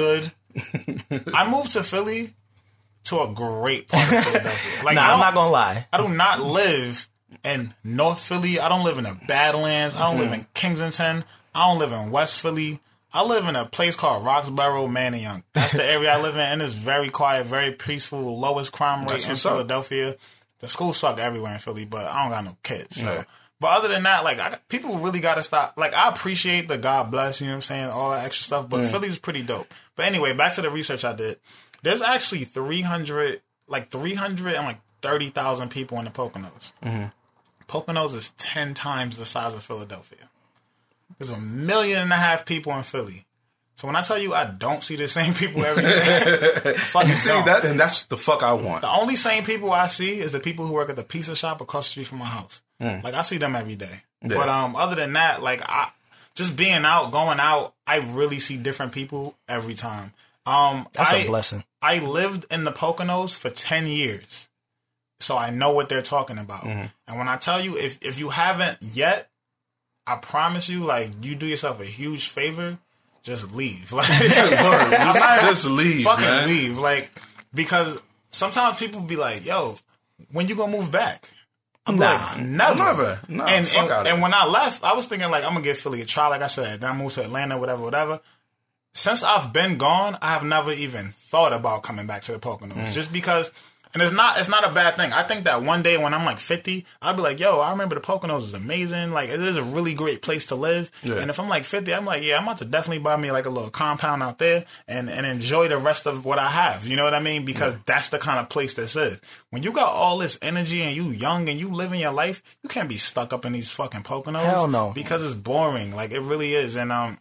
good. I moved to Philly to a great part of Philadelphia. Like, I'm not gonna lie. I do not live in North Philly. I don't live in the Badlands. I don't live in Kensington. I don't live in West Philly. I live in a place called Roxborough, Manayunk. That's the area I live in, and it's very quiet, very peaceful, lowest crime rate in Philadelphia. The schools suck everywhere in Philly, but I don't got no kids. So. Yeah. But other than that, like, people really got to stop. Like, I appreciate the God bless, you know what I'm saying, all that extra stuff, but Philly's pretty dope. But anyway, back to the research I did. There's actually 330,000 people in the Poconos. Poconos is 10 times the size of Philadelphia. There's 1.5 million people in Philly. So when I tell you I don't see the same people every day, you see that, and that's the fuck I want. The only same people I see is the people who work at the pizza shop across the street from my house. Like, I see them every day. Yeah. But other than that, like, just being out, going out, I really see different people every time. That's a blessing. I lived in the Poconos for 10 years, so I know what they're talking about. And when I tell you, if you haven't yet, I promise you, like, you do yourself a huge favor. Just leave. Like, just leave. Fucking man. leave. Like, because sometimes people be like, yo, when you gonna move back? I'm like, never. No, and when I left, I was thinking like, I'm gonna give Philly a try. Like I said, then I moved to Atlanta, whatever. Since I've been gone, I have never even thought about coming back to the Poconos, just because. And it's not a bad thing. I think that one day when I'm like 50, I'll be like, yo, I remember the Poconos is amazing. Like, it is a really great place to live. Yeah. And if I'm like 50, I'm like, yeah, I'm about to definitely buy me like a little compound out there and enjoy the rest of what I have. You know what I mean? Because that's the kind of place this is. When you got all this energy and you young and you living your life, you can't be stuck up in these fucking Poconos. Hell no. Because it's boring. Like, it really is. And I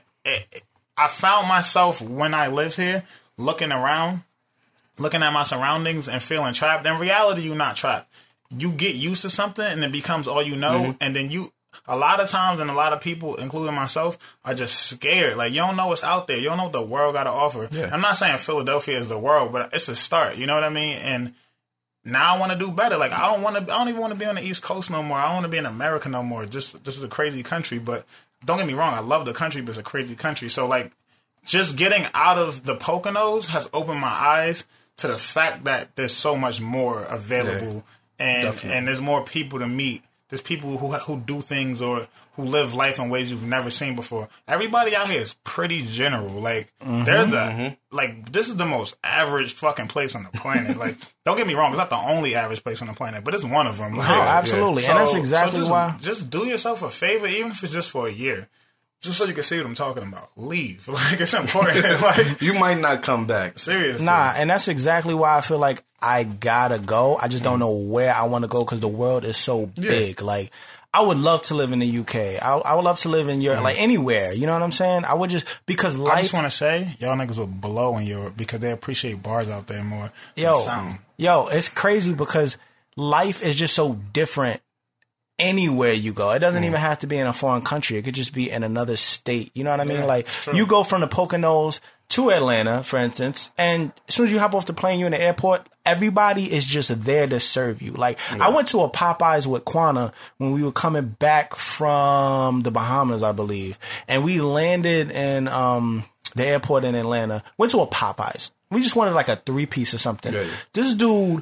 found myself when I lived here looking around, looking at my surroundings and feeling trapped. In reality, you're not trapped. You get used to something and it becomes all you know. And then a lot of times, and a lot of people, including myself, are just scared. Like, you don't know what's out there. You don't know what the world got to offer. Yeah. I'm not saying Philadelphia is the world, but it's a start. You know what I mean? And now I want to do better. Like, I don't even want to be on the East Coast no more. I don't want to be in America no more. This is a crazy country, but don't get me wrong. I love the country, but it's a crazy country. So, like, just getting out of the Poconos has opened my eyes to the fact that there's so much more available, and there's more people to meet. There's people who do things or who live life in ways you've never seen before. Everybody out here is pretty general. Like, they're like, this is the most average fucking place on the planet. Like, don't get me wrong, it's not the only average place on the planet, but it's one of them. Like, absolutely. And that's exactly why. Just do yourself a favor, even if it's just for a year. Just so you can see what I'm talking about. Leave. Like, it's important. Like, you might not come back. Seriously. Nah, and that's exactly why I feel like I gotta go. I just don't know where I want to go because the world is so big. Like, I would love to live in the UK. I would love to live in Europe, like anywhere. You know what I'm saying? I would just, because life. I just want to say, y'all niggas would blow in Europe because they appreciate bars out there more. Yo, it's crazy because life is just so different anywhere you go. It doesn't even have to be in a foreign country. It could just be in another state. You know what I mean? Like, you go from the Poconos to Atlanta, for instance, and as soon as you hop off the plane, you're in the airport, everybody is just there to serve you. Like, I went to a Popeyes with Quana when we were coming back from the Bahamas, I believe, and we landed in the airport in Atlanta, went to a Popeyes. We just wanted like a 3-piece or something. This dude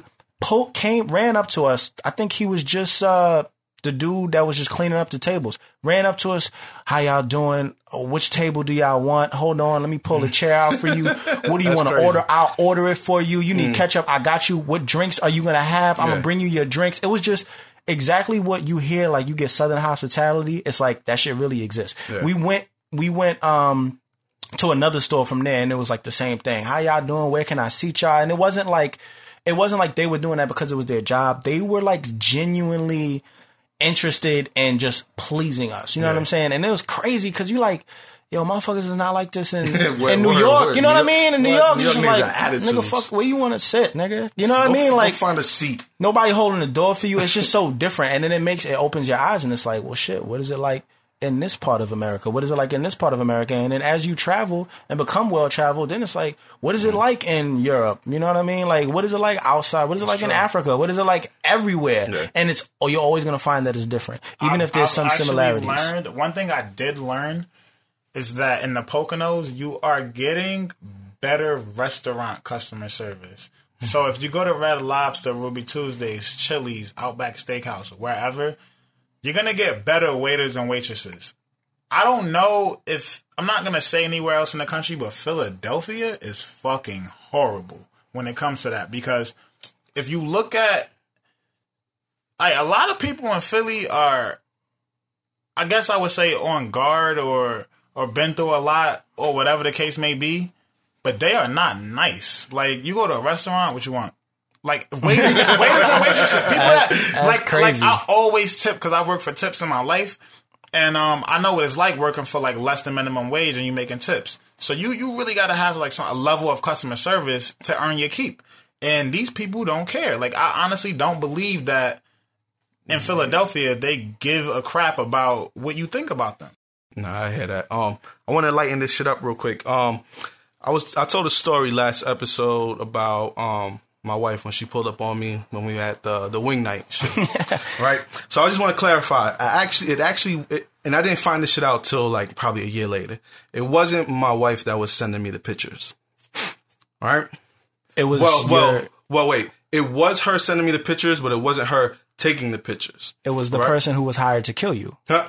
ran up to us. I think he was just the dude that was just cleaning up the tables, ran up to us. How y'all doing? Which table do y'all want? Hold on. Let me pull a chair out for you. What do you want to order? I'll order it for you. You need ketchup. I got you. What drinks are you going to have? I'm going to bring you your drinks. It was just exactly what you hear. Like, you get Southern hospitality. It's like that shit really exists. Yeah. We went to another store from there and it was like the same thing. How y'all doing? Where can I seat y'all? And it wasn't like they were doing that because it was their job. They were like genuinely interested in just pleasing us. You know what I'm saying? And it was crazy because you like, yo, motherfuckers is not like this in New York. You know what I mean? In New York, it's just like, nigga, fuck, where you want to sit, nigga? You know what I mean? Like, find a seat. Nobody holding the door for you. It's just so different. And then it opens your eyes and it's like, well, shit, what is it like in this part of America? What is it like in this part of America? And then as you travel and become well-traveled, then it's like, what is it like in Europe? You know what I mean? Like, what is it like outside? What is it like in Africa? What is it like everywhere? Yeah. And you're always going to find that it's different, even if there's some similarities. One thing I did learn is that in the Poconos, you are getting better restaurant customer service. So if you go to Red Lobster, Ruby Tuesdays, Chili's, Outback Steakhouse, wherever, you're going to get better waiters and waitresses. I don't know if, I'm not going to say anywhere else in the country, but Philadelphia is fucking horrible when it comes to that. Because if you look at, like, a lot of people in Philly are, I guess I would say, on guard or been through a lot or whatever the case may be, but they are not nice. Like, you go to a restaurant, what you want? Like, waiters and waitresses, people that like crazy. Like, I always tip because I work for tips in my life, and I know what it's like working for like less than minimum wage and you making tips. So you really got to have like a level of customer service to earn your keep. And these people don't care. Like, I honestly don't believe that in Philadelphia they give a crap about what you think about them. Nah, I hear that. I want to lighten this shit up real quick. I told a story last episode about my wife when she pulled up on me when we were at the wing night shit. Right? So I just want to clarify. And I didn't find this shit out till like probably a year later. It wasn't my wife that was sending me the pictures. All right? It was well, wait. It was her sending me the pictures, but it wasn't her taking the pictures. It was the person who was hired to kill you. No,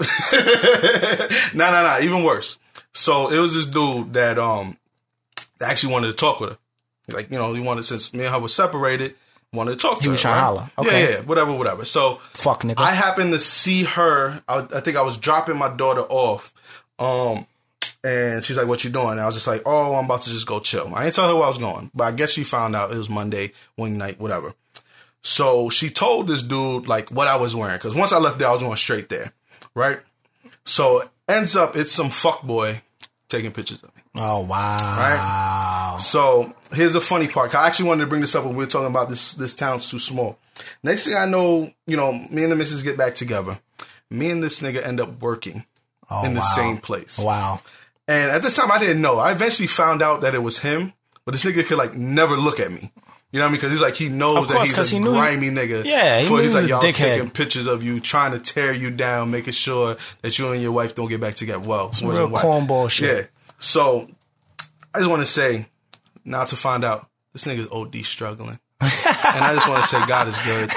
even worse. So it was this dude that actually wanted to talk with her. Like, you know, he wanted, since me and her were separated, wanted to talk to her. He was trying to holler. Okay. Yeah, whatever. So fuck nigga. I happened to see her. I think I was dropping my daughter off. And she's like, "What you doing?" And I was just like, "Oh, I'm about to just go chill." I didn't tell her where I was going, but I guess she found out it was Monday, wing night, whatever. So she told this dude like what I was wearing, because once I left there, I was going straight there, right? So ends up it's some fuckboy taking pictures of me. Oh wow! Right. So here's the funny part. I actually wanted to bring this up when we were talking about this town's too small. Next thing I know, you know, me and the missus get back together. Me and this nigga end up working in the same place. Wow. And at this time, I didn't know. I eventually found out that it was him, but this nigga could like never look at me. You know what I mean? Because he's like, he knows that he's a grimy nigga. Yeah, he's like, y'all taking dickhead. pictures of you, trying to tear you down, making sure that you and your wife don't get back together. Well, some real cornball shit. Yeah. So I just want to say, now to find out, this nigga's OD struggling. And I just want to say God is good.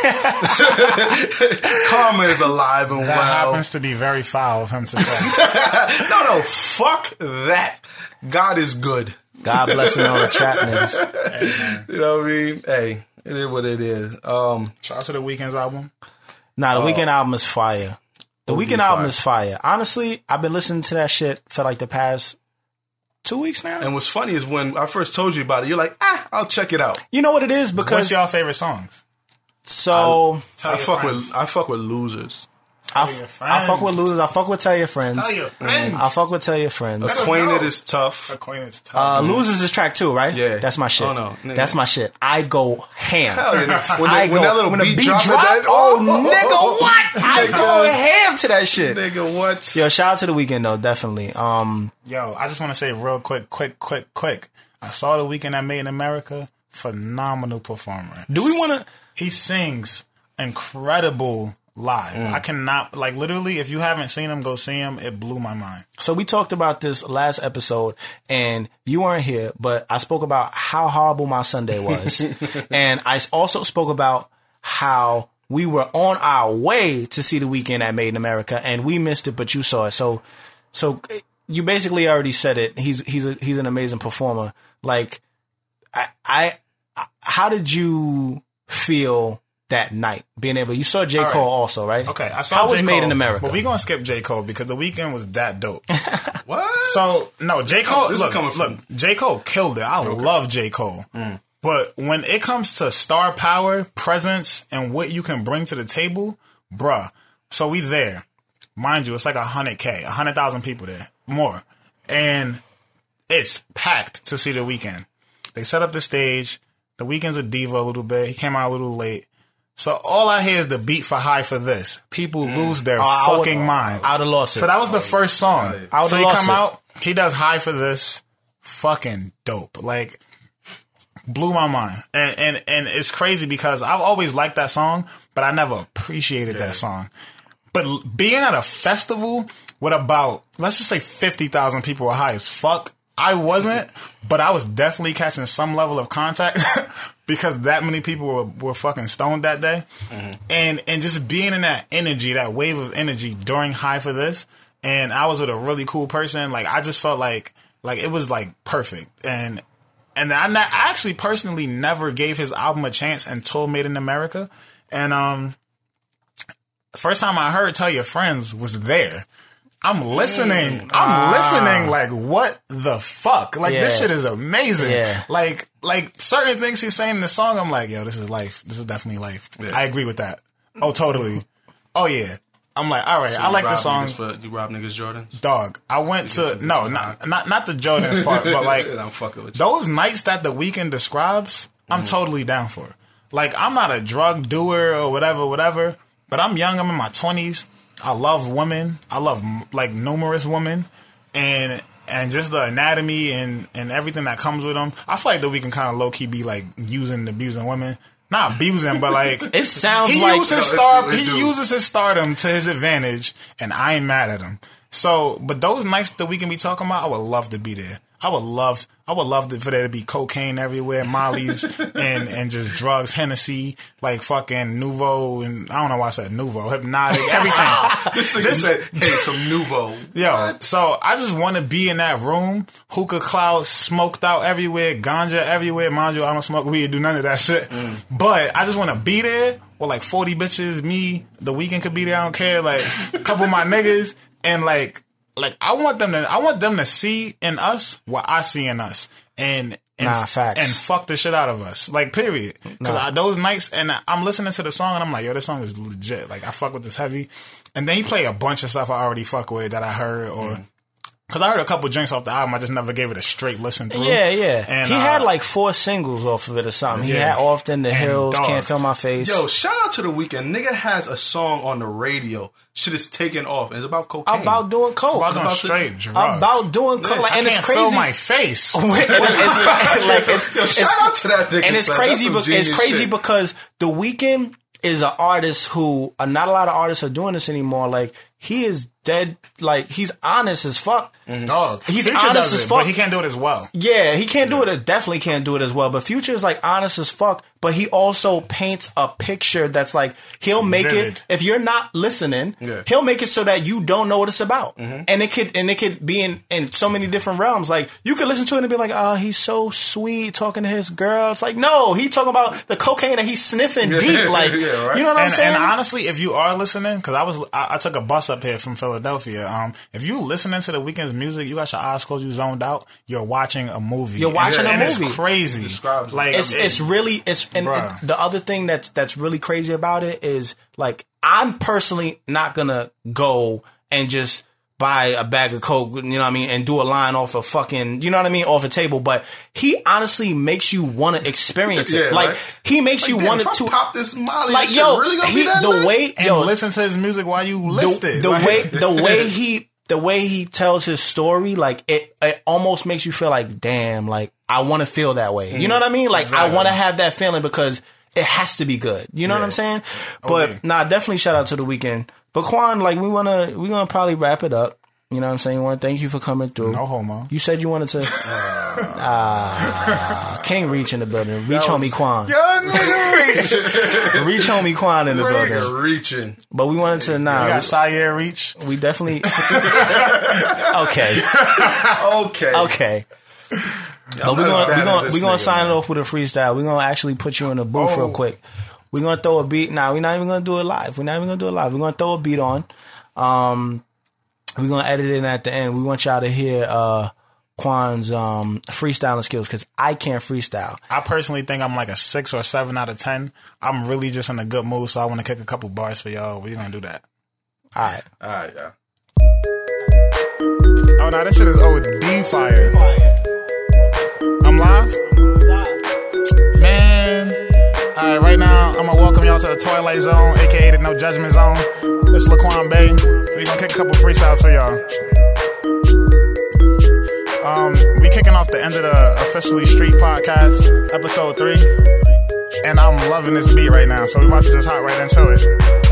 Karma is alive and well. That happens to be very foul of him to say. No, fuck that. God is good. God bless all the trap niggas. You know what I mean? Hey, it is what it is. Shout out to the Weeknd's album. Nah, the Weeknd album is fire. The Weeknd album is fire. Honestly, I've been listening to that shit for like the past 2 weeks now. And what's funny is when I first told you about it, you're like, I'll check it out. You know what it is? Because what's y'all favorite songs? So I fuck with Losers. I fuck with Losers. I fuck with Tell Your Friends. Tell Your Friends. I fuck with Tell Your Friends. Acquainted is tough. Losers is track 2, right? Yeah. That's my shit. Oh, no. That's my shit. I go ham. Hell yeah. When that little beat drop, nigga, what? I go ham to that shit. Nigga, what? Yo, shout out to the Weeknd though, definitely. Yo, I just want to say real quick. I saw the Weeknd at Made in America. Phenomenal performer. Do we want to? He sings incredible live. I cannot, like, literally, if you haven't seen him, go see him. It blew my mind. So we talked about this last episode, and you weren't here, but I spoke about how horrible my Sunday was. And I also spoke about how we were on our way to see the Weeknd at Made in America, and we missed it, but you saw it. So you basically already said it. He's an amazing performer. Like, how did you feel that night being able? You saw J. Cole also, right? Okay, I saw. How J. was Cole, Made in America? But we gonna skip J. Cole because the Weeknd was that dope. What? So no, J. Cole. Look, J. Cole killed it. I love J. Cole. But when it comes to star power, presence, and what you can bring to the table, bruh. So we there, mind you, it's like 100K, 100,000 people there, more, and it's packed to see the Weeknd. They set up the stage. The Weeknd's a diva a little bit. He came out a little late. So all I hear is the beat for High for This. People lose their fucking mind. I would have lost it. So that was the first song. So he come out, he does High for This. Fucking dope. Like, blew my mind. And it's crazy because I've always liked that song, but I never appreciated that song. But being at a festival with about, let's just say 50,000 people were high as fuck, I wasn't, but I was definitely catching some level of contact because that many people were fucking stoned that day. And just being in that energy, that wave of energy during High for This, and I was with a really cool person, like, I just felt like it was like perfect. And I actually personally never gave his album a chance until Made in America. And the first time I heard Tell Your Friends was there. I'm listening. I'm listening like, what the fuck? Like, this shit is amazing. Yeah. Like certain things he's saying in the song, I'm like, yo, this is life. This is definitely life. Yeah. I agree with that. Oh, totally. Oh, yeah. I'm like, all right, so I like the song. You rob niggas Jordans? Dog. I went to, no, not the Jordans part, but like, I'm fucking with you. Those nights that the Weeknd describes, I'm totally down for. Like, I'm not a drug doer or whatever, but I'm young. I'm in my 20s. I love women. I love, like, numerous women. And just the anatomy and everything that comes with them. I feel like that we can kind of low-key be, like, using and abusing women. Not abusing, but, like... It sounds he like... He uses his stardom to his advantage, and I ain't mad at him. So, but those nights that we can be talking about, I would love to be there. I would love for there to be cocaine everywhere, Molly's, and just drugs, Hennessy, like fucking Nouveau, and I don't know why I said Nouveau, Hypnotic, everything. This nigga said, hey, some Nouveau. Yo, so I just want to be in that room, hookah clouds, smoked out everywhere, ganja everywhere. Mind you, I don't smoke weed, do none of that shit. But I just want to be there with like 40 bitches, me, The Weeknd could be there, I don't care, like a couple of my niggas, and like I want them to see in us what I see in us, and facts. And fuck the shit out of us, like period. Because those nights, and I'm listening to the song, and I'm like, yo, this song is legit. Like I fuck with this heavy, and then he play a bunch of stuff I already fuck with that I heard or. Because I heard a couple drinks off the album, I just never gave it a straight listen through. Yeah. And, he had like 4 singles off of it or something. He had Often, The Hills, Can't Feel My Face. Yo, shout out to The Weeknd. Nigga has a song on the radio. Shit is taken off. It's about cocaine. About doing coke. About doing straight drugs. About doing coke. Like, and it's can't crazy. feel my face. Shout out to that nigga. And it's crazy because The Weeknd is an artist who not a lot of artists are doing this anymore. Like, he is dead. Like, he's honest as fuck. Dog. He's Future honest as fuck. But he can't do it as well. Yeah, he can't do it. Definitely can't do it as well. But Future is like honest as fuck. But he also paints a picture that's like, he'll make Vivid. it, if you're not listening, he'll make it so that you don't know what it's about. And it could be in so many different realms. Like, you could listen to it and be like, oh, he's so sweet talking to his girl. It's like, no, he talking about the cocaine that he's sniffing deep. Like, you know what I'm saying? And honestly, if you are listening, because I took a bus up here from Philadelphia. If you listening to The Weeknd's music, you got your eyes closed, you zoned out, you're watching a movie. You're watching a movie. It's crazy. Like, it's really and the other thing that's really crazy about it is, like, I'm personally not gonna go and just buy a bag of coke, you know what I mean, and do a line off a fucking, you know what I mean, off a table. But he honestly makes you want to experience it. Like, he makes you want to pop this Molly. Like, yo, really gonna be that the way, and listen to his music while you lift it. The way he tells his story, like, it almost makes you feel like, damn, like, I want to feel that way. You know what I mean? Like, I want to have that feeling because it has to be good. You know what I'm saying? But definitely shout out to The Weeknd. But Quan, like, we're gonna probably wrap it up. You know what I'm saying? We want to thank you for coming through. No homo. You said you wanted to. King Reach in the building. Reach homie Quan. Young nigga Reach. Reach homie Quan in the building. Reaching. But we wanted to. You got Sire Reach. We definitely. Okay. But we're gonna sign it off with a freestyle. We're gonna actually put you in the booth real quick. We're gonna throw a beat. We're not even gonna do it live. We're gonna throw a beat on. We're gonna edit it in at the end. We want y'all to hear Quan's freestyling skills, because I can't freestyle. I personally think I'm like a 6 or 7 out of 10. I'm really just in a good mood, so I want to kick a couple bars for y'all. We're gonna do that. All right, yeah. Oh no, this shit is OD fire. I'm live? Man. Alright, right now, I'm gonna welcome y'all to the Twilight Zone, aka the No Judgment Zone. It's Laquan Bay. We gonna kick a couple freestyles for y'all. We kicking off the end of the Officially Street podcast, episode 3. And I'm loving this beat right now, so we about to just hop right into it.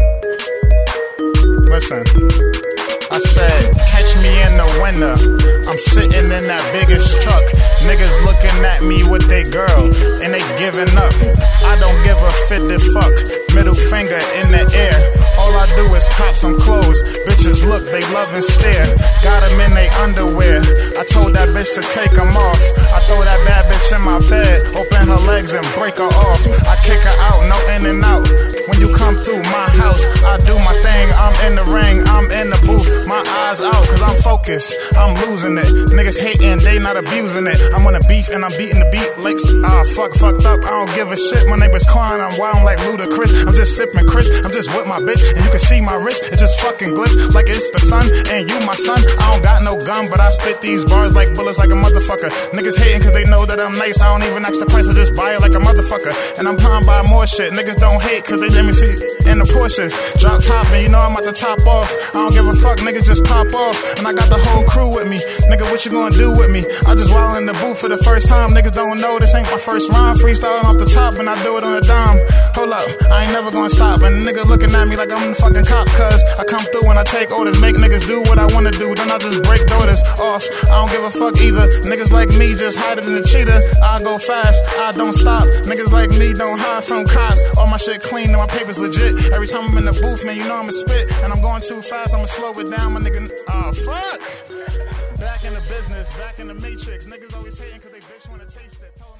Listen. I said, catch me in the winter. I'm sitting in that biggest truck. Niggas looking at me with they girl, and they giving up. I don't give a 50 fuck. Middle finger in the air. All I do is cop some clothes. Bitches look, they love and stare. Got them in they underwear. I told that bitch to take them off. I throw that bad bitch in my bed, open her legs and break her off. I kick her out, no in and out. When you come through my house, I do my thing. I'm in the ring, I'm in the booth. My eyes out, cause I'm focused. I'm losing it. Niggas hating, they not abusing it. I'm on a beef and I'm beating the beat like fucked up. I don't give a shit. My name is Quan, I'm wild like Ludacris. I'm just sipping Chris, I'm just with my bitch. And you can see my wrist, it just fucking glitz like it's the sun. And you my son, I don't got no gun, but I spit these bars like bullets like a motherfucker. Niggas hating cause they know that I'm nice. I don't even ask the price, I just buy it like a motherfucker. And I'm trying to buy more shit. Niggas don't hate cause they let me see. and the Porsches. Drop top and you know I'm about to top off. I don't give a fuck, niggas just pop off. And I got the whole crew with me. Nigga, what you gonna do with me? I just wild in the booth for the first time. Niggas don't know this ain't my first rhyme. Freestyling off the top and I do it on a dime. Hold up, I ain't never gonna stop. And the nigga looking at me like I'm the fucking cops. Cause I come through and I take orders. Make niggas do what I wanna do. Then I just break orders off. I don't give a fuck either. Niggas like me just hide it in the cheetah. I go fast, I don't stop. Niggas like me don't hide from cops. All my shit clean and my paper's legit. Every time I'm in the booth, man, you know I'ma spit. And I'm going too fast, I'ma slow it down, my nigga. Oh, fuck. Back in the business, back in the matrix. Niggas always hating cause they bitch wanna taste it.